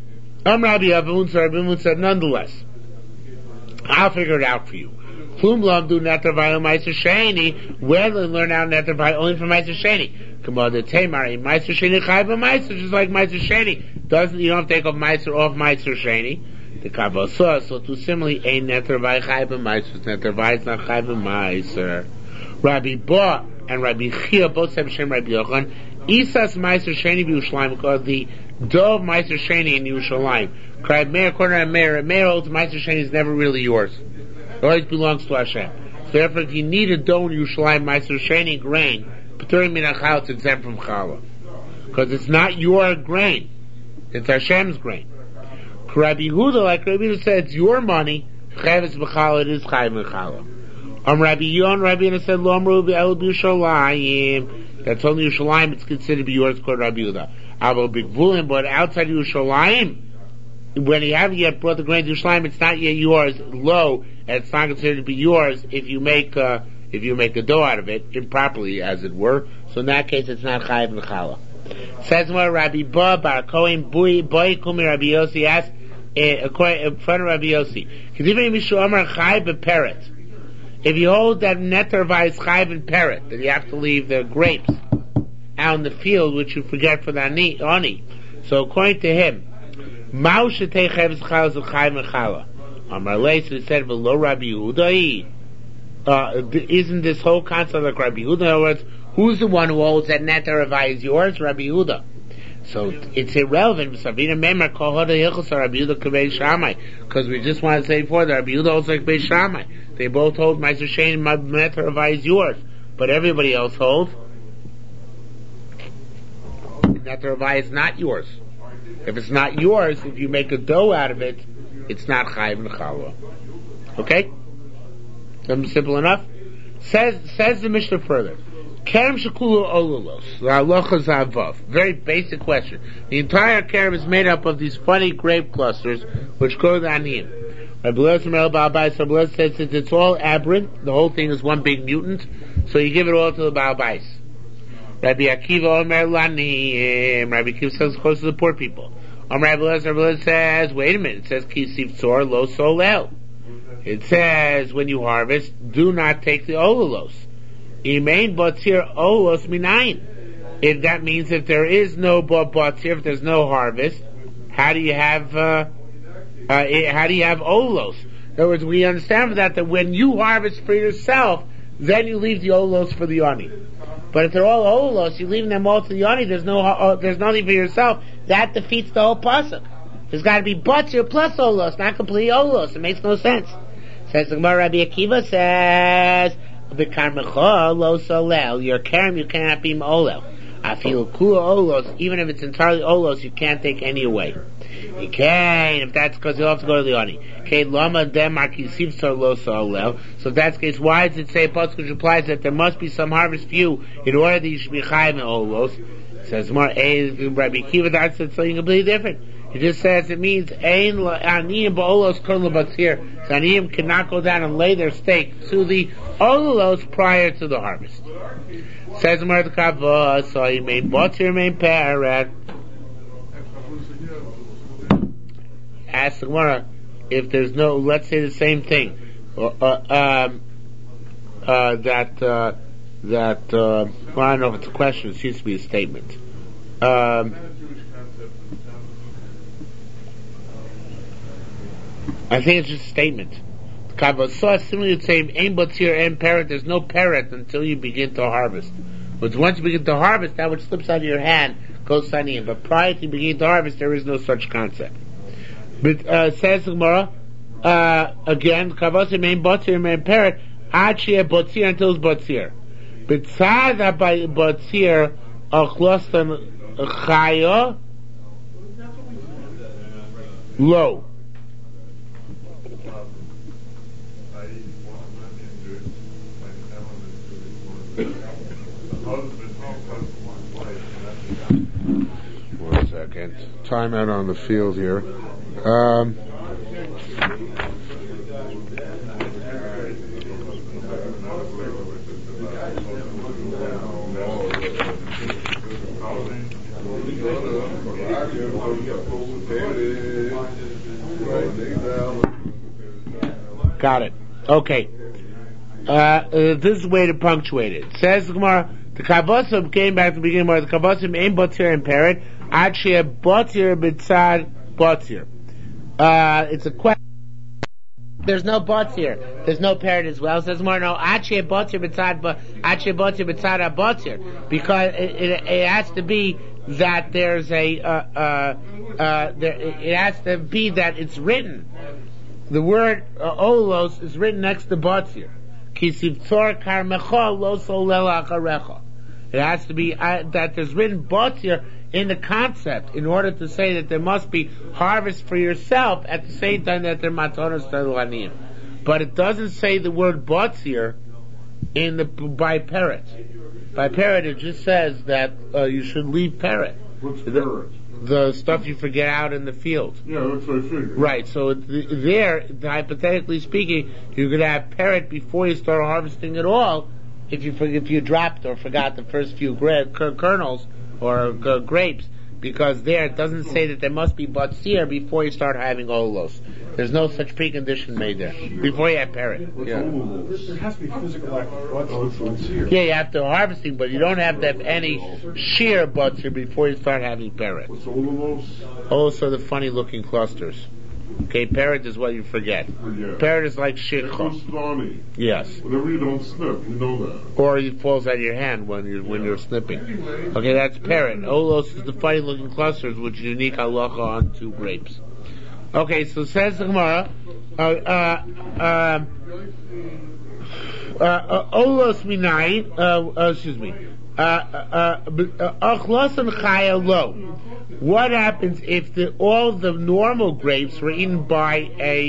Avun said, nonetheless, I'll figure it out for you. Plum Lam do Neter Avai Meiser Sheni. Whether learn out Neter Avai only from Meiser Sheni. Come on, the Tamar Meiser Sheni Chayv Meiser, just like Meiser Sheni. You don't take off Meiser Sheni. The Kavosah, so too similarly, a Neter Avai Chayv Meiser. Neter Avai is not Chayv Meiser. Rabbi Ba and Rabbi Chia both said Shem Rabbi Yochanan. Isas Meiser Sheni b'Yushalayim, because the dough of Meiser Sheni in Yerushalayim. Cried Meir, corner and Meir holds Meiser Sheni is never really yours. It always belongs to Hashem. So therefore, if you need a dough in Yerushalayim, Meiser Sheni grain, P'turim min ha'chala, it's exempt from challah. Because it's not your grain. It's Hashem's grain. Rabbi Yehuda, like Rabbi Yehuda said, it's your money. Chavis b'chala, it is chayiv b'chala. Rabbi Yehuda said, Lo amru b'el b'Yushalayim. That's only Yerushalayim, it's considered to be yours, according to Rabbi Yehuda. Avo b'gvulim, but outside Yerushalayim, when you haven't yet brought the grain to Yerushalayim, it's not yet yours. Low, and it's not considered to be yours if you make a dough out of it, improperly, as it were. So in that case, it's not chayiv b'chala. Says more Rabbi Ba Bar Kohen Boy Kumi Rabbi Yossi asked in front of Rabbi Yossi, if you hold that Neter Avai is chayiv and peret, that you have to leave the grapes out in the field, which you forget for the ani. So according to him, Mao shetei chayiv chala is chayiv and chala. Amar Leis said, "V'lo Rabbi Yehuda." Isn't this whole concept like Rabbi Yehuda? In other words, who's the one who holds that Neter Avai is yours? Rabbi Yehuda. So it's irrelevant. Because we just want to say before that Rabbi Yehuda holds like Beis Shammai. They both hold Meiser Sheni, Neter Avai is yours. But everybody else holds Neter Avai is not yours. If it's not yours, if you make a dough out of it, it's not chayiv and challah. Okay? Simple enough? Says the Mishnah further. Kerem shekulu olulos. The halacha zavav. Very basic question. The entire kerem is made up of these funny grape clusters which grow the aniyim. Rabbi Elazar says since it's all aberrant, the whole thing is one big mutant, so you give it all to the Baal Bais. Rabbi Akiva Omer Lani, Rabbi Akiva says close to the poor people. Rabbi Elazar says, wait a minute, it says Kisif Tzor Lo Solel. It says when you harvest, do not take the olalos. Imain Batzir Olos Minayin. If that means if there is no batzir, if there's no harvest, how do you have olos? In other words, we understand that when you harvest for yourself, then you leave the olos for the ani. But if they're all olos, you're leaving them all to the ani. There's nothing for yourself. That defeats the whole pasuk. There's got to be batzir plus olos, not completely olos. It makes no sense. Says the Gemara. Rabbi Akiva says, "B'karmecha lo solel." Your kerem you cannot be olel. I feel kula olos, even if it's entirely olos, you can't take any away. You can, if that's because you'll have to go to the ani. Okay, lama demar kisivsar lo solel. So if that's the case, why does it say pasuk which implies that there must be some harvest for you in order that you should be chayiv in olos? It says more, Rabbi Akiva that said something completely different. It just says it means ein aniyim ba'olos kol lebatzir. So aniyim cannot go down and lay their stake to the olos prior to the harvest. Says the Kavah, so you made batzir, made parrot. Ask the Gemara if there's no, let's say the same thing, well, I don't know if it's a question, it seems to be a statement. I think it's just a statement. Kavah saw similarly the same, ain batzir, ain parrot, there's no parrot until you begin to harvest. But once you begin to harvest, that which slips out of your hand goes saniyim. But prior to beginning to harvest, there is no such concept. But says the Gemara again, kavos main batzir main parrot achie batzir until it's batzir. B'tzad by batzir achlosan chaya low. One second. Time out on the field here. Got it. Okay. This is the way to punctuate it. It says the Gemara, the Kavasim came back to the beginning where the Kavasim ain't batzir and parrot, actually a batzir b'tzad batzir. It's a question. There's no batzir. There's no parrot as well. It says more, no, actually a batzir b'tzad a batzir. Because it has to be that there's it has to be that it's written. The word olos is written next to batzir. Kisivtzor karmecha lo solel acharecha. It has to be that there's written batzir in the concept in order to say that there must be harvest for yourself at the same time that they're matonos taluaniyim. But it doesn't say the word batzir by parrot. By parrot it just says that you should leave parrot. What's parrot? The stuff you forget out in the field. Yeah, that's what I figured. Right, so there, hypothetically speaking, you're going to have parrot before you start harvesting at all, if you dropped or forgot the first few kernels or grapes, because there it doesn't say that there must be batzir before you start having olos. There's no such precondition made there before you have parrot. Yeah. There has to be physical act of batzir. Yeah, you have to harvesting, but you don't have to have any sheer batzir before you start having parrot. What's olos? Olos are the funny looking clusters. Okay, parrot is what you forget. Yeah. Parrot is like shircha. Yes. Whenever you don't snip, you know that. Or it falls out of your hand when you're snipping. Okay, that's parrot. Olos is the funny looking clusters which is unique halacha on two grapes. Okay, so says the Gemara, olos minayin, excuse me, achlasan chaya lo. What happens if all the normal grapes were eaten by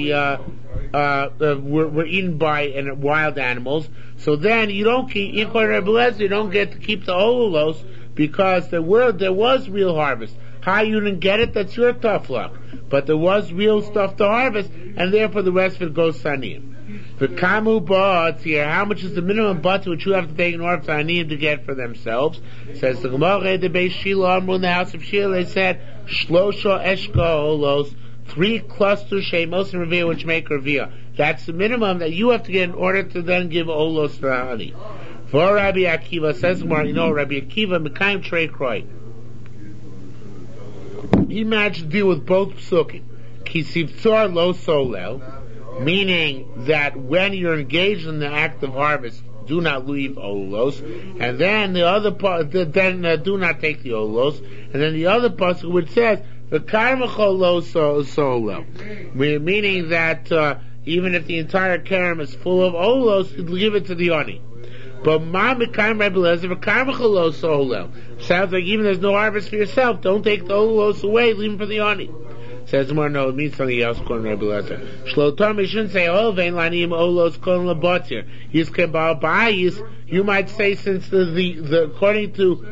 were eaten by wild animals? So then you don't get to keep the olos because there was real harvest. How you didn't get it? That's your tough luck. But there was real stuff to harvest, and therefore the rest of it goes Saniyim. The Kamu Ba'atz here, how much is the minimum butts which you have to take in order for Saniyim to get for themselves? Says the Gemara, the Beis Shila, in the house of Shila, they said, Shlosha Eshkolos, 3 clusters Shemos and Revia which make Revia. That's the minimum that you have to get in order to then give Olos to the honey. For Rabbi Akiva, says the Gemara, Rabbi Akiva, Mekayim Trei Kroi. He managed to deal with both psukim. Kisivtzor lo solel, meaning that when you're engaged in the act of harvest, do not leave olos, and then the other part, do not take the olos, and then the other part which says the karmachol lo solel, meaning that even if the entire karam is full of olos, you give it to the oni. But ma mekayim Rebbe Eliezer v'karmachol lo solel. Sounds like even there's no harvest for yourself, don't take the olos away, leave them for the oni. Says more, no, it means something else, according to Rebbe Eliezer. Shlotam, you shouldn't say, vein lanim olos kon labotir. You might say, since the according to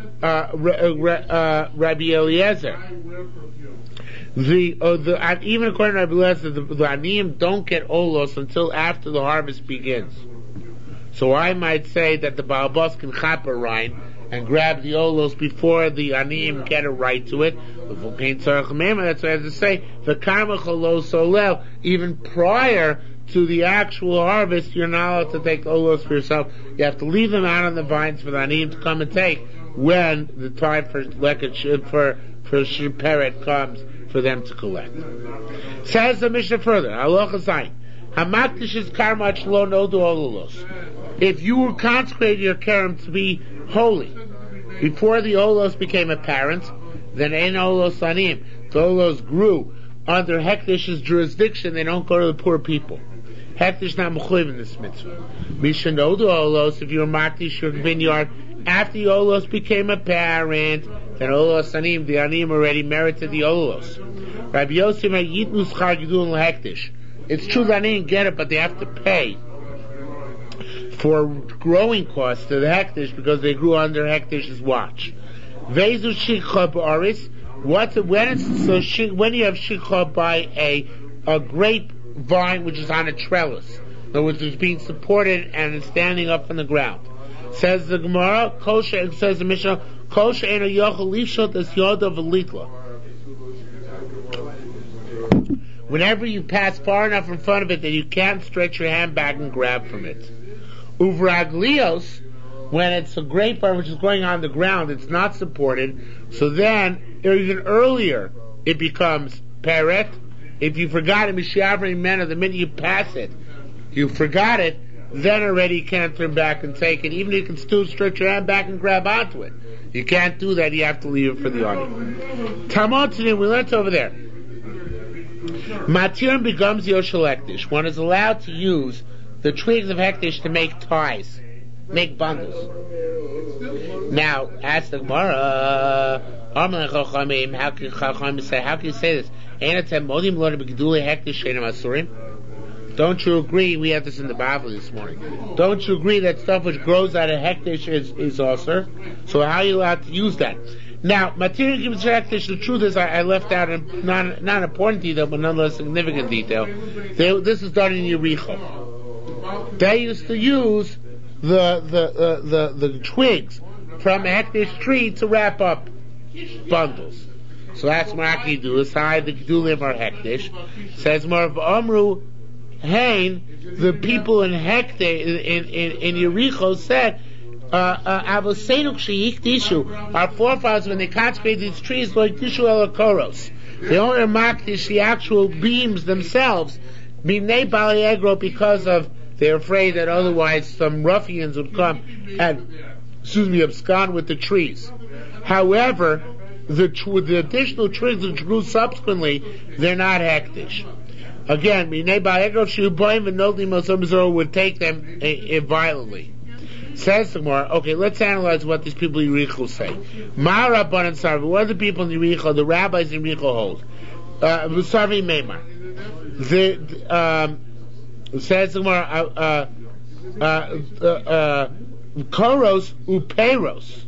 Rabbi Eliezer, even according to Rabbi Eliezer, the aniyim don't get olos until after the harvest begins. So I might say that the Baal Bas can chap a rind and grab the olos before the aniyim get a right to it. That's why I have to say the karmachol lo solel, even prior to the actual harvest, you're not allowed to take the olos for yourself. You have to leave them out on the vines for the aniyim to come and take when the time for shiperet comes for them to collect. Says the Mishnah further, halacha zayin, hamakdish is karmach lo nodu olos. If you were consecrated your karam to be holy before the olos became apparent, then ein olos anim. The olos grew under Hekdish's jurisdiction. They don't go to the poor people. Hekdish not mechuyev in this mitzvah. Mishanodu olos. If you were makdish your vineyard after the olos became apparent, then olos anim, the anim already merited the olos. Rabbi Yosef yitnu schar gidul lehekdish. It's true that they didn't get it, but they have to pay for growing costs to the Hekdish because they grew under Hekdish's watch. When you have shikha by a grape vine which is on a trellis, in other words, it's being supported and is standing up from the ground. Says the Gemara, says the Mishnah, kosher eno yochel lifshot es yoda v'likla. Whenever you pass far enough in front of it that you can't stretch your hand back and grab from it. Uvraglios, when it's a grape vine which is growing on the ground, it's not supported, so then, or even earlier, it becomes peret. If you forgot it, mishiavri mena, the minute you pass it, you forgot it, then already you can't turn back and take it. Even if you can still stretch your hand back and grab onto it. You can't do that, you have to leave it for the ani. Tamotinim, we learned over there. Matirim becomes yoshel hekdish. One is allowed to use the twigs of hekdish to make ties, make bundles. Now, ask the Gemara, how can you say this? Don't you agree? We have this in the Bible this morning. Don't you agree that stuff which grows out of hekdish is also? So how are you allowed to use that? Now, material gives hekdish. The truth is, I left out a not an important detail, but nonetheless significant detail. This is done in Yericho. They used to use the twigs from a hekdish tree to wrap up bundles. So that's what I do. It's how the gedulim are hekdish. Says more of Amru Hain. The people in Hekdish in Yericho said, our forefathers, when they consecrated these trees, like Tishu Elakoros, they only marked the actual beams themselves, Bimnei Bali Egro, because of they're afraid that otherwise some ruffians would come and abscond with the trees. However, the additional twigs which grew subsequently, they're not hekdish. Again, Bimnei Bali Egro Shuboim and Noldi Mosam would take them violently. Says the Gemara, okay, let's analyze what these people in Yericho say. Ma Rabban and Sarvi, what do the people in Yericho, the rabbis in Yericho hold? Sarvi Meimar. Says the Gemara, Koros Uperos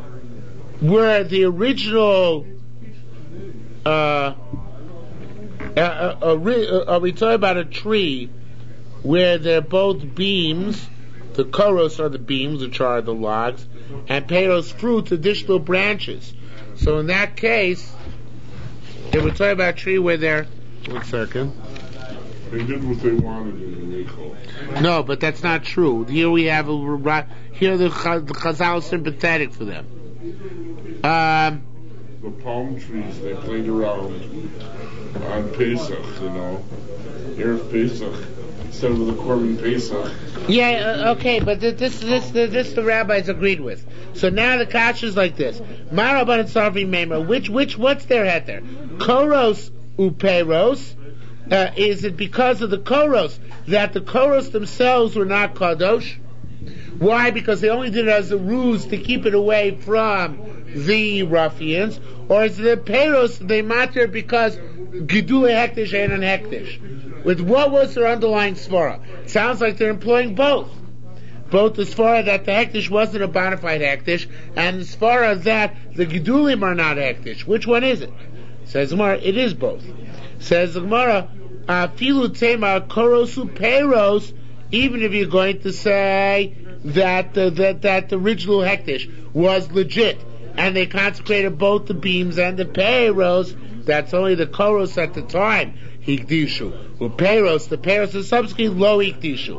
were the original Are we talking about a tree where they're both beams? The koros are the beams, which are the logs, and peros, fruits, additional branches. So in that case, if we're talking about a tree where they're... One second. They did what they wanted in the Eichel. No, but that's not true. Here we have here the Chazal is sympathetic for them. The palm trees, they played around on Pesach, Erev Pesach, instead of the Korban Pesach. Yeah, okay, but this the rabbis agreed with. So now the kasha is like this: Maraban and Sarvi Mema. Which what's their head there? Koros uperos. Is it because of the koros that the koros themselves were not kadosh? Why? Because they only did it as a ruse to keep it away from the ruffians, or is it the peros they matter because gidule hektish and an hektish? With what was their underlying svara? Sounds like they're employing both. Both the svara that the hektish wasn't a bona fide hektish, and the svara that the gidulim are not hektish. Which one is it? Says Gemara, it is both. Says Gemara, filu tema korosu peros. Even if you're going to say that the original hektish was legit, and they consecrated both the beams and the peros, that's only the koros at the time hikdishu. Well, peros, the peros is subsequently lo hikdishu.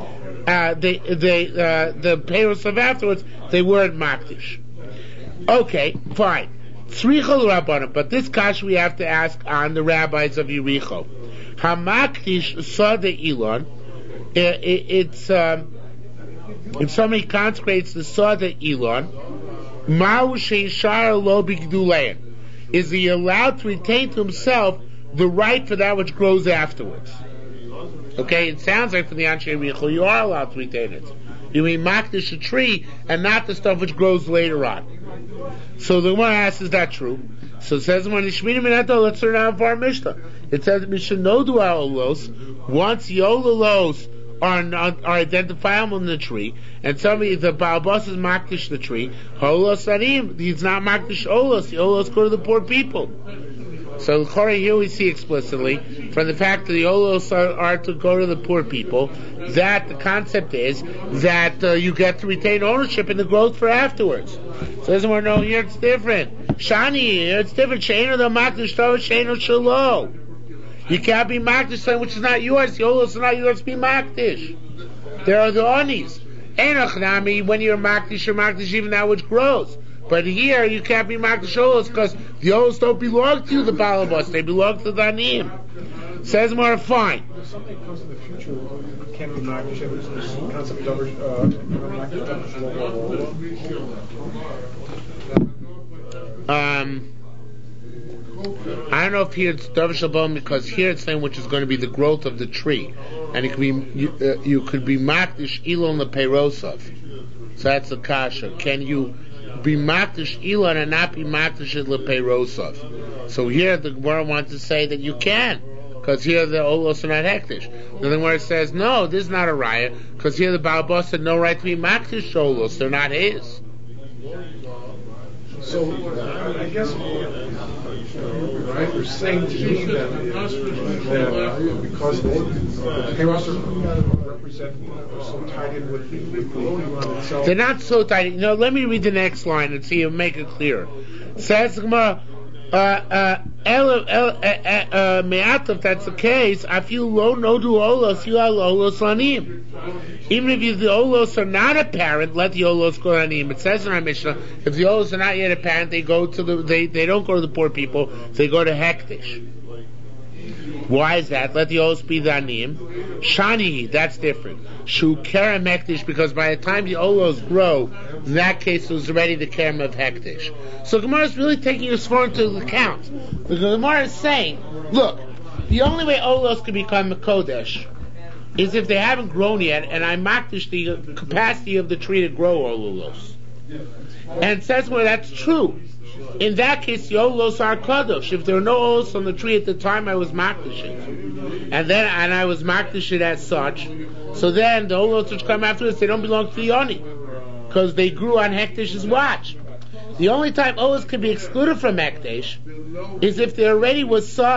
The peros of afterwards, they weren't makdish. Okay, fine. Tzricha l'rabbanim, but this kash we have to ask on the rabbis of Yericho. Hamakdish sada ilon. It's if somebody consecrates the sada ilon, ma'u sheishar lo bigdulein. Is he allowed to retain to himself the right for that which grows afterwards? Okay, it sounds like for the Anshe Yericho you are allowed to retain it. You mean makdish a tree and not the stuff which grows later on. So the Gemara asks, is that true? So it says, let's turn out for our Mishnah. It says, Mishanodu Olos, once the Ololos are identifiable in the tree, and somebody, the Baal Bas is makdish the tree, Olos Anim, he's not makdish Olos, the Olos go to the poor people. So here we see explicitly, from the fact that the Olos are to go to the poor people, that the concept is that you get to retain ownership in the growth for afterwards. So doesn't want to know here it's different. Shani here it's different. Sheino the makdish tov sheino shelo. You can't be makdish something which is not yours. The Olos are not yours to be makdish. There are the onis. Enoch nami when you're makdish even that which grows. But here you can't be makdish Olos because the Olos don't belong to the balabas; they belong to the anim. Says more fine. If something comes in the future, you can't be makdish. This concept of I don't know if here it's davar shalom because here it's saying which is going to be the growth of the tree, and it could be you could be makdish ilon lepeirosov. So that's the kasha. Can you be makdish ilon and not be makdish lepeirosov? So here the Gemara wants to say that you can, because here the olos are not hektish. The Gemara says no, this is not a raya, because here the Baal Bas had no right to be makdish olos; they're not his. So I guess you're saying to me that because the Peros represent so tied in with the itself. They're not so tight. Let me read the next line and see if make it clearer. Says the Gemara, if that's the case, I feel low no do olos, you are olos lanim. Even if the olos are not apparent, let the olos go lanim. It says in our Mishnah, if the olos are not yet apparent, they go to they don't go to the poor people, they go to hektish. Why is that? Let the olos be the anim. Shani, that's different. Shu kerem hektish, because by the time the olos grow, in that case it was already the kerem of hektish. So Gemara is really taking this far into account. The Gemara is saying, look, the only way olos can become a kodesh is if they haven't grown yet, and I makdish the capacity of the tree to grow olos. And it says, well, that's true. In that case, the olos are kadosh. If there are no olos on the tree at the time I was makdish it, and I was makdish it as such, so then the olos which come afterwards, they don't belong to the oni, because they grew on Hektish's watch. The only time olos can be excluded from Hektish is if there already was some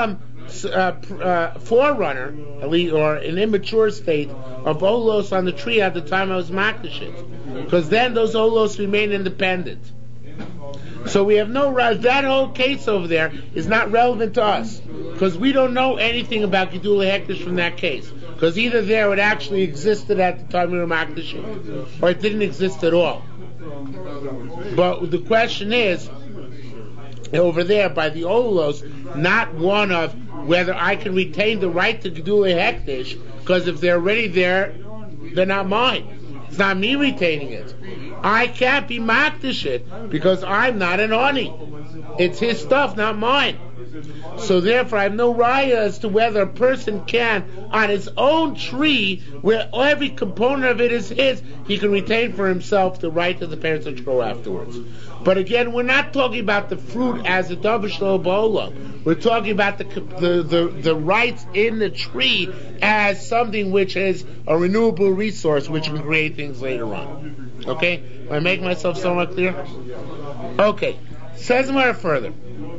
forerunner, at least, or an immature state of olos on the tree at the time I was makdashit, because then those olos remain independent. So we have no right. That whole case over there is not relevant to us, because we don't know anything about Gedulei Hekdesh from that case. Because either there it actually existed at the time we were makdashit, or it didn't exist at all. But the question is, over there by the olos, not one of whether I can retain the right to Gedulei Hekdesh, because if they're already there, they're not mine. It's not me retaining it. I can't be makdashit because I'm not an oni. It's his stuff, not mine. So therefore I have no raya as to whether a person can, on his own tree, where every component of it is his, he can retain for himself the right to the parents to grow afterwards. But again, we're not talking about the fruit as a davish lo bolo. We're talking about the rights in the tree as something which is a renewable resource which can create things later on. Okay? Am I making myself somewhat clear? Okay. Says more further.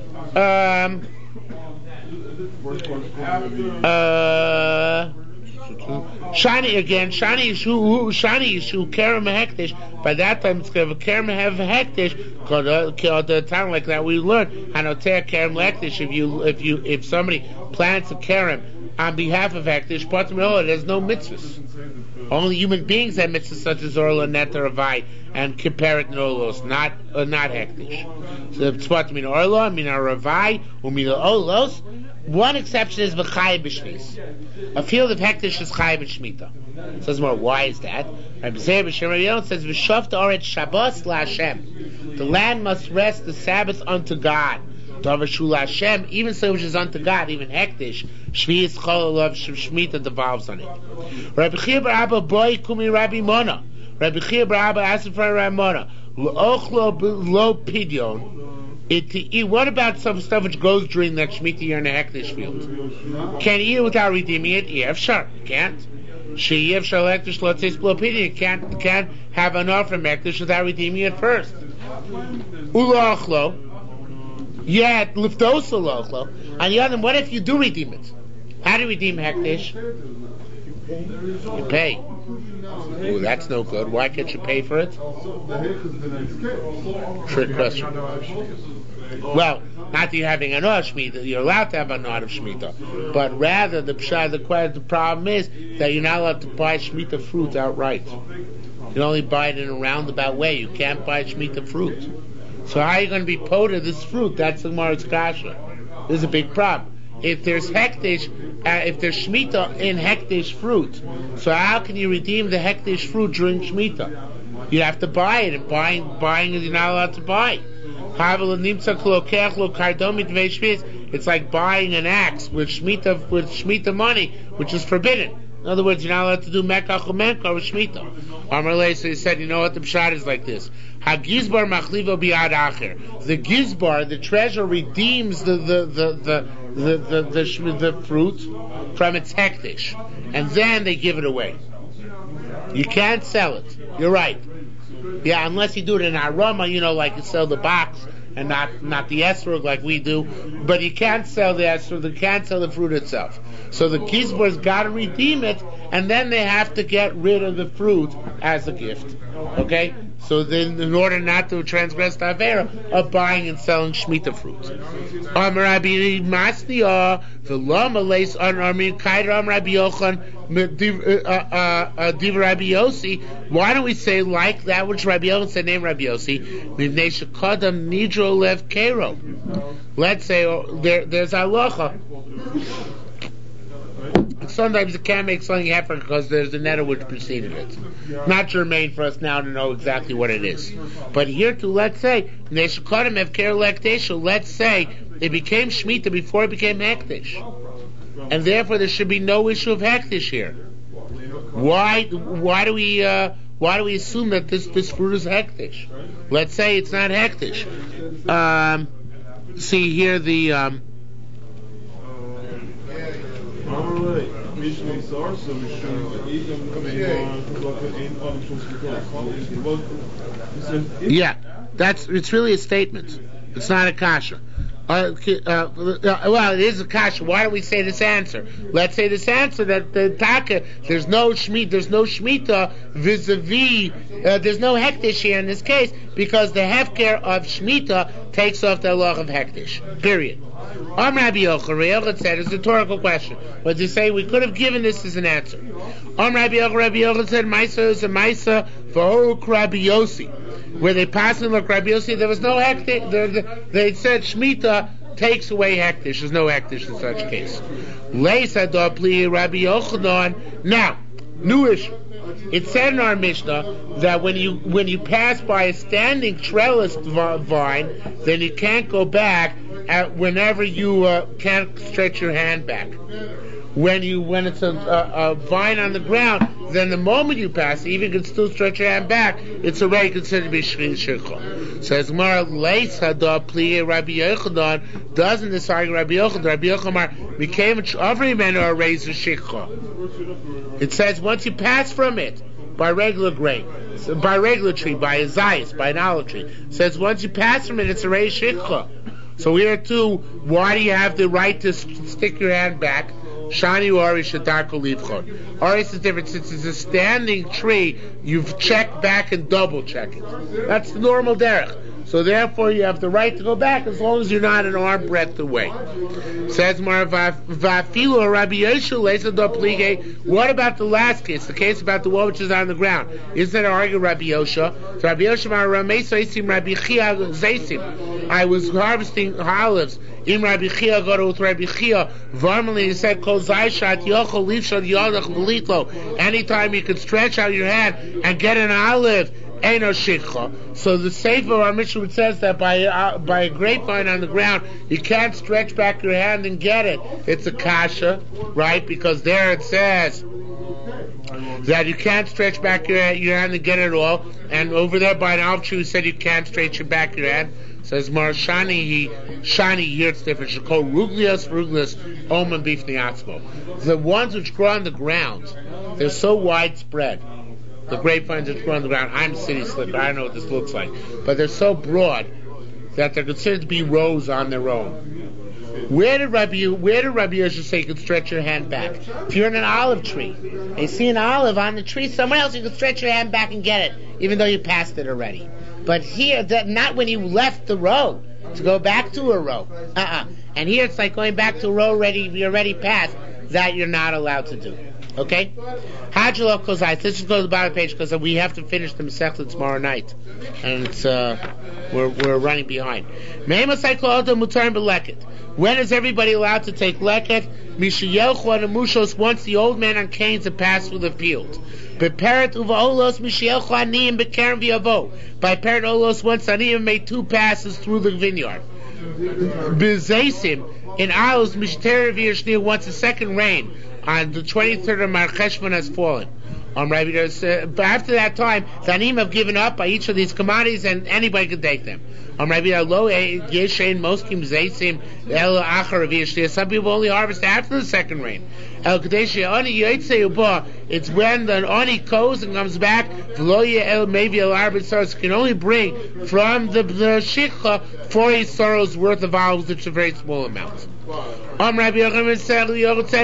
Shani again. Shani Yishu Kerem Hekdesh. By that time, it's going to Kerem have Hekdesh. Because the time like that, we learned Hanotea Kerem Hekdesh. If somebody plants a Kerem on behalf of Hekdesh, there's no mitzvahs. Only human beings have mitzvahs such as Orla, Netar, Avai, and Kiperet and Olos, not Hekdesh. So it's what I mean Orla, I mean Ravai, Umina Olos. One exception is V'chai B'shmis. A field of Hekdesh is Chai B'shmita. Says more, why is that? Rabbi Zeir B'Shem Rabbi Yonah says, V'shavta Oret Shabbos LaHashem. The land must rest the Sabbath unto God. Davashu LaHashem, even so which is unto God, even Hekdesh, Shvi is Chol of Shmita devolves on it. Rabbi Chia Bar Abba Boy Kumi Rabbi Mona. Rabbi Chia Bar Abba asked for Rabbi Mona. L'ochlo lo pidyon. What about some stuff which goes during that Shemitah year in the Hekdesh field? Can you eat it without redeeming it? Yeah, sure. Can't. You can't have enough from Hekdesh without redeeming it first. Ulochlo. Yeah, liftosa lochlo. On the other hand, what if you do redeem it? How do you redeem Hekdesh? You pay. Oh, that's no good. Why can't you pay for it? Trick question. Well, not that you're having an of Shemitah, you're allowed to have an of Shemitah, but rather the problem is that you're not allowed to buy Shemitah fruit outright. You can only buy it in a roundabout way. You can't buy Shemitah fruit. So how are you going to be poted this fruit? That's the Gemara's kasha. This is a big problem. If there's Hekdesh, if there's Shemitah in Hekdesh fruit, so how can you redeem the Hekdesh fruit during Shemitah? You have to buy it, and buying is you're not allowed to buy. It's like buying an axe with Shemitah money, which is forbidden. In other words, you're not allowed to do Mekach or Menkar with Shemitah. Amarle, so he said, you know what, the pshat is like this. Ha-gizbar machlivo bi'ad acher. The gizbar, the treasure, redeems the fruit from its hekdesh, and then they give it away. You can't sell it. You're right. Yeah, unless you do it in aroma, like you sell the box and not the esrog like we do. But you can't sell the esrog. You can't sell the fruit itself. So the gizbar's got to redeem it, and then they have to get rid of the fruit as a gift. Okay? So then, in order not to transgress the avera of buying and selling Shemitah fruit. Rabbi Masniah, the Lama lays on Armin Kaidram Rabbi Yochanan, Div Rabbi Yossi. Why don't we say like that which Rabbi Yochanan said, named Rabbi Yossi? Mivnei Shekadam Nidro Lev Kero. Let's say there's halacha. Sometimes it can't make something heifer because there's a neder which preceded it. Not germane for us now to know exactly what it is. But here too, let's say it became Shemitah before it became Hekdesh. And therefore there should be no issue of Hekdesh here. Why do we assume that this fruit is Hekdesh? Let's say it's not Hekdesh. See here the yeah, it's really a statement. It's not a kasha. Well, it is a kasha. Why don't we say this answer? Let's say this answer that the taka, there's no shmita vis-a-vis, there's no hektish here in this case, because the hefker of shmita takes off the law of hektish. Period. Rabbi Yochanan said it's a rhetorical question, but to say we could have given this as an answer. Rabbi Yochanan said Maisa is a Maisa for Rabbi Yossi, where they passed in like Rabbi Yossi. There was no hektish. They said shmita takes away hektish. There's no hektish in such case. Leisa pli Rabbi Yochanan. Now, new issue. It said in our Mishnah that when you pass by a standing trellis vine, then you can't go back whenever you can't stretch your hand back. When it's a vine on the ground, then the moment you pass, even can still stretch your hand back, it's already considered to be shrin shircha. Says Gemara, Leis hada pli Rabbi Yochanan, doesn't this argue Rabbi Yochanan? Rabbi Yochanan became every man or a razor shircha. It says once you pass from it by regular grain, by regular tree, by a zayis, by an olive tree, it says once you pass from it, it's a razor shircha. So here too, why do you have the right to stick your hand back? Shani Ori Shadarko Livchon. Oris is different. Since it's a standing tree, you've checked back and double check it. That's the normal derech. So therefore you have the right to go back as long as you're not an arm breadth away. Says Mar Vafilu Rabbi Yosha Lesa Do Plige. What about the last case? The case about the one which is on the ground. Isn't that argue Rabbi Yosha? So Rabbi Yosha Mar Rameso Isim Rabbi Chia Zaisim. I was harvesting olives. In Rabbi Chia, go to with Rabbi Chia. Varmally, he said, "Kol zayshat yochol livshad yodach belitlo." Anytime you can stretch out your hand and get an olive, Eino shikcha. So the Sefer of our Mishnah says that by a grapevine on the ground, you can't stretch back your hand and get it. It's a kasha, right? Because there it says that you can't stretch back your hand and get it all. And over there by an olive tree, we said you can't stretch back your hand. Says Mar Shani, here it's different. She called ruglias, omen bifni atzmo. The ones which grow on the ground, they're so widespread. The grapevines which grow on the ground, I'm city slicker, I don't know what this looks like, but they're so broad that they're considered to be rows on their own. Where did Rabbi Yosha say you can stretch your hand back? If you're in an olive tree, and you see an olive on the tree somewhere else, you can stretch your hand back and get it, even though you passed it already. But here, not when you left the row, to go back to a row. And here it's like going back to a row you already passed, that you're not allowed to do. Okay? Hajjalo Kozai. Let's just go to the bottom page because we have to finish the Masechta tomorrow night. And it's, we're running behind. When is everybody allowed to take leket? Once the old man on canes have passed through the field. By parent olos, once Aniyim made 2 passes through the vineyard. In Alos, once the second rain on the 23rd of Mar Cheshvan has fallen. But after that time, the Aniyim have given up by each of these commodities, and anybody can take them. Some people only harvest after the second rain. It's when the Oni goes and comes back. Can only bring from the shikha 40 sorrows worth of olives, which is a very small amount. Rabbi Yochanan said,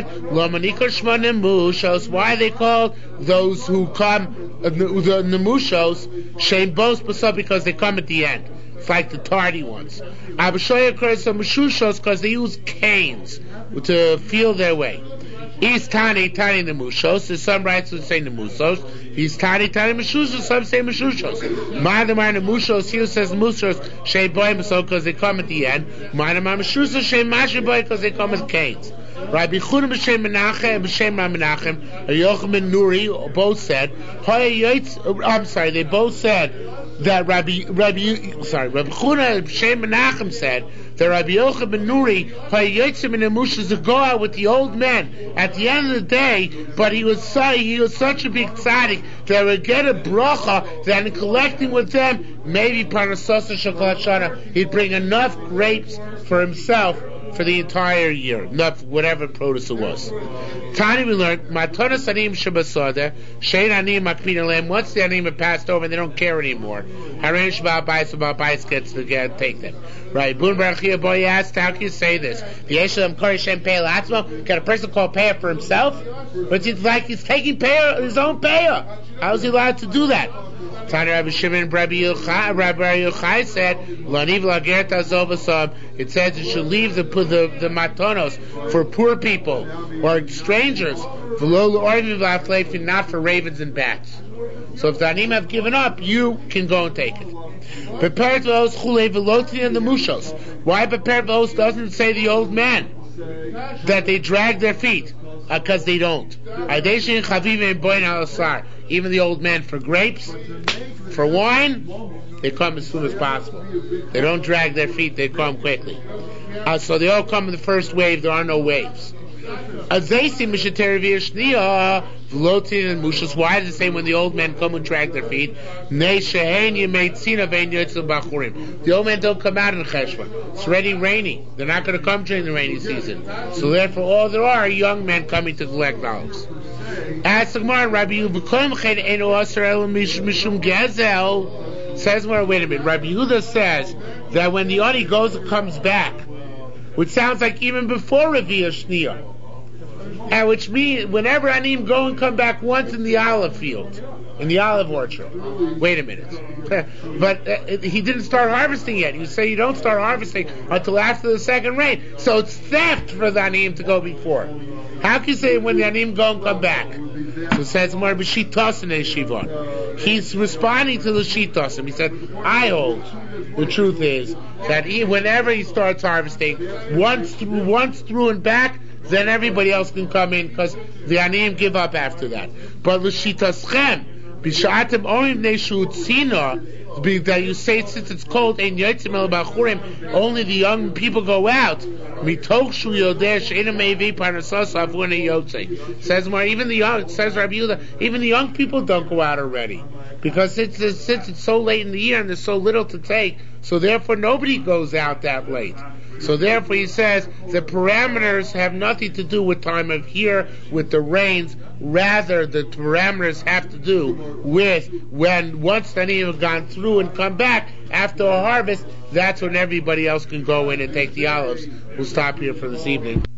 why are they called those who come, the nemushos, shem bos, because they come at the end. It's like the tardy ones. Abishoya occurs some meshushos because they use canes to feel their way. He's tani nemushos. There's some rights would say nemusos. He's tani meshushos. Some say meshushos. Ma'adamar nemushos. Here says nemushos. Shei boy so because they come at the end. Ma'adamar meshushos. Shei mashi boy because they come as canes. Rabbi Chuna b'Shem Menachem and B'Shem Menachem, Yochanan Nuri both said. They both said that Rabbi Chuna and B'Shem Menachem said that Rabbi Yochanan ben Nuri Yotzim and Nemushas to go out with the old men at the end of the day, but he was such a big tzaddik that would get a bracha that in collecting with them, maybe Parnasasa Shoklat Shana, he'd bring enough grapes for himself for the entire year, enough whatever produce it was. Tani we learned, Matanas Anim Shabasada, Shein Anim Makmin Alam, once the Anim have passed over and they don't care anymore. Haresh Ba'abais gets to take them. Right? Bun Barachia Boy asked, how can you say this? Can a person call payah for himself? But it's like he's taking payah, his own payah. How is he allowed to do that? Tani Rabbi Shimon Rabbi Yochai said, "Laniv lagert azovasam." It says you should leave the matonos for poor people or strangers, not for ravens and bats. So if the anim have given up, you can go and take it. Prepared those chulei veloti and the mushos. Why prepared those doesn't say the old man that they drag their feet? Because they don't. Even the old man for grapes, for wine, they come as soon as possible. They don't drag their feet, they come quickly. So they all come in the first wave, there are no waves. Why does it say when the old men come and drag their feet? The old men don't come out in Cheshvan. It's already rainy. They're not going to come during the rainy season. So therefore all there are young men coming to collect olives. As the Gemara, Rabbi Yehuda says, wait a minute, Rabbi Yehuda says that when the Ani goes and comes back, which sounds like even before Revi'ah Shniyah, and which means whenever Anim go and come back once in the olive field, in the olive orchard. Wait a minute. But he didn't start harvesting yet. You say you don't start harvesting until after the second rain. So it's theft for the Anim to go before. How can you say when the Anim go and come back? So it says more B'Shitos in Shivon. He's responding to the Shitosim. He said, I hold. The truth is that whenever he starts harvesting, once through and back, then everybody else can come in because the Anim give up after that. But l'shitaschem, b'sha'atem orim ne'shu'tzina, that you say since it's cold, ein yotzim el b'achurim, only the young people go out. Mitoch shu yodeh she'ena me'evi parnasos avur ne'yotzei. Says more, even the young, says Rabbi Yehuda, even the young people don't go out already. Because since it's so late in the year and there's so little to take, so therefore nobody goes out that late. So therefore he says the parameters have nothing to do with time of year, with the rains. Rather, the parameters have to do with when once the Anim have gone through and come back after a harvest, that's when everybody else can go in and take the olives. We'll stop here for this evening.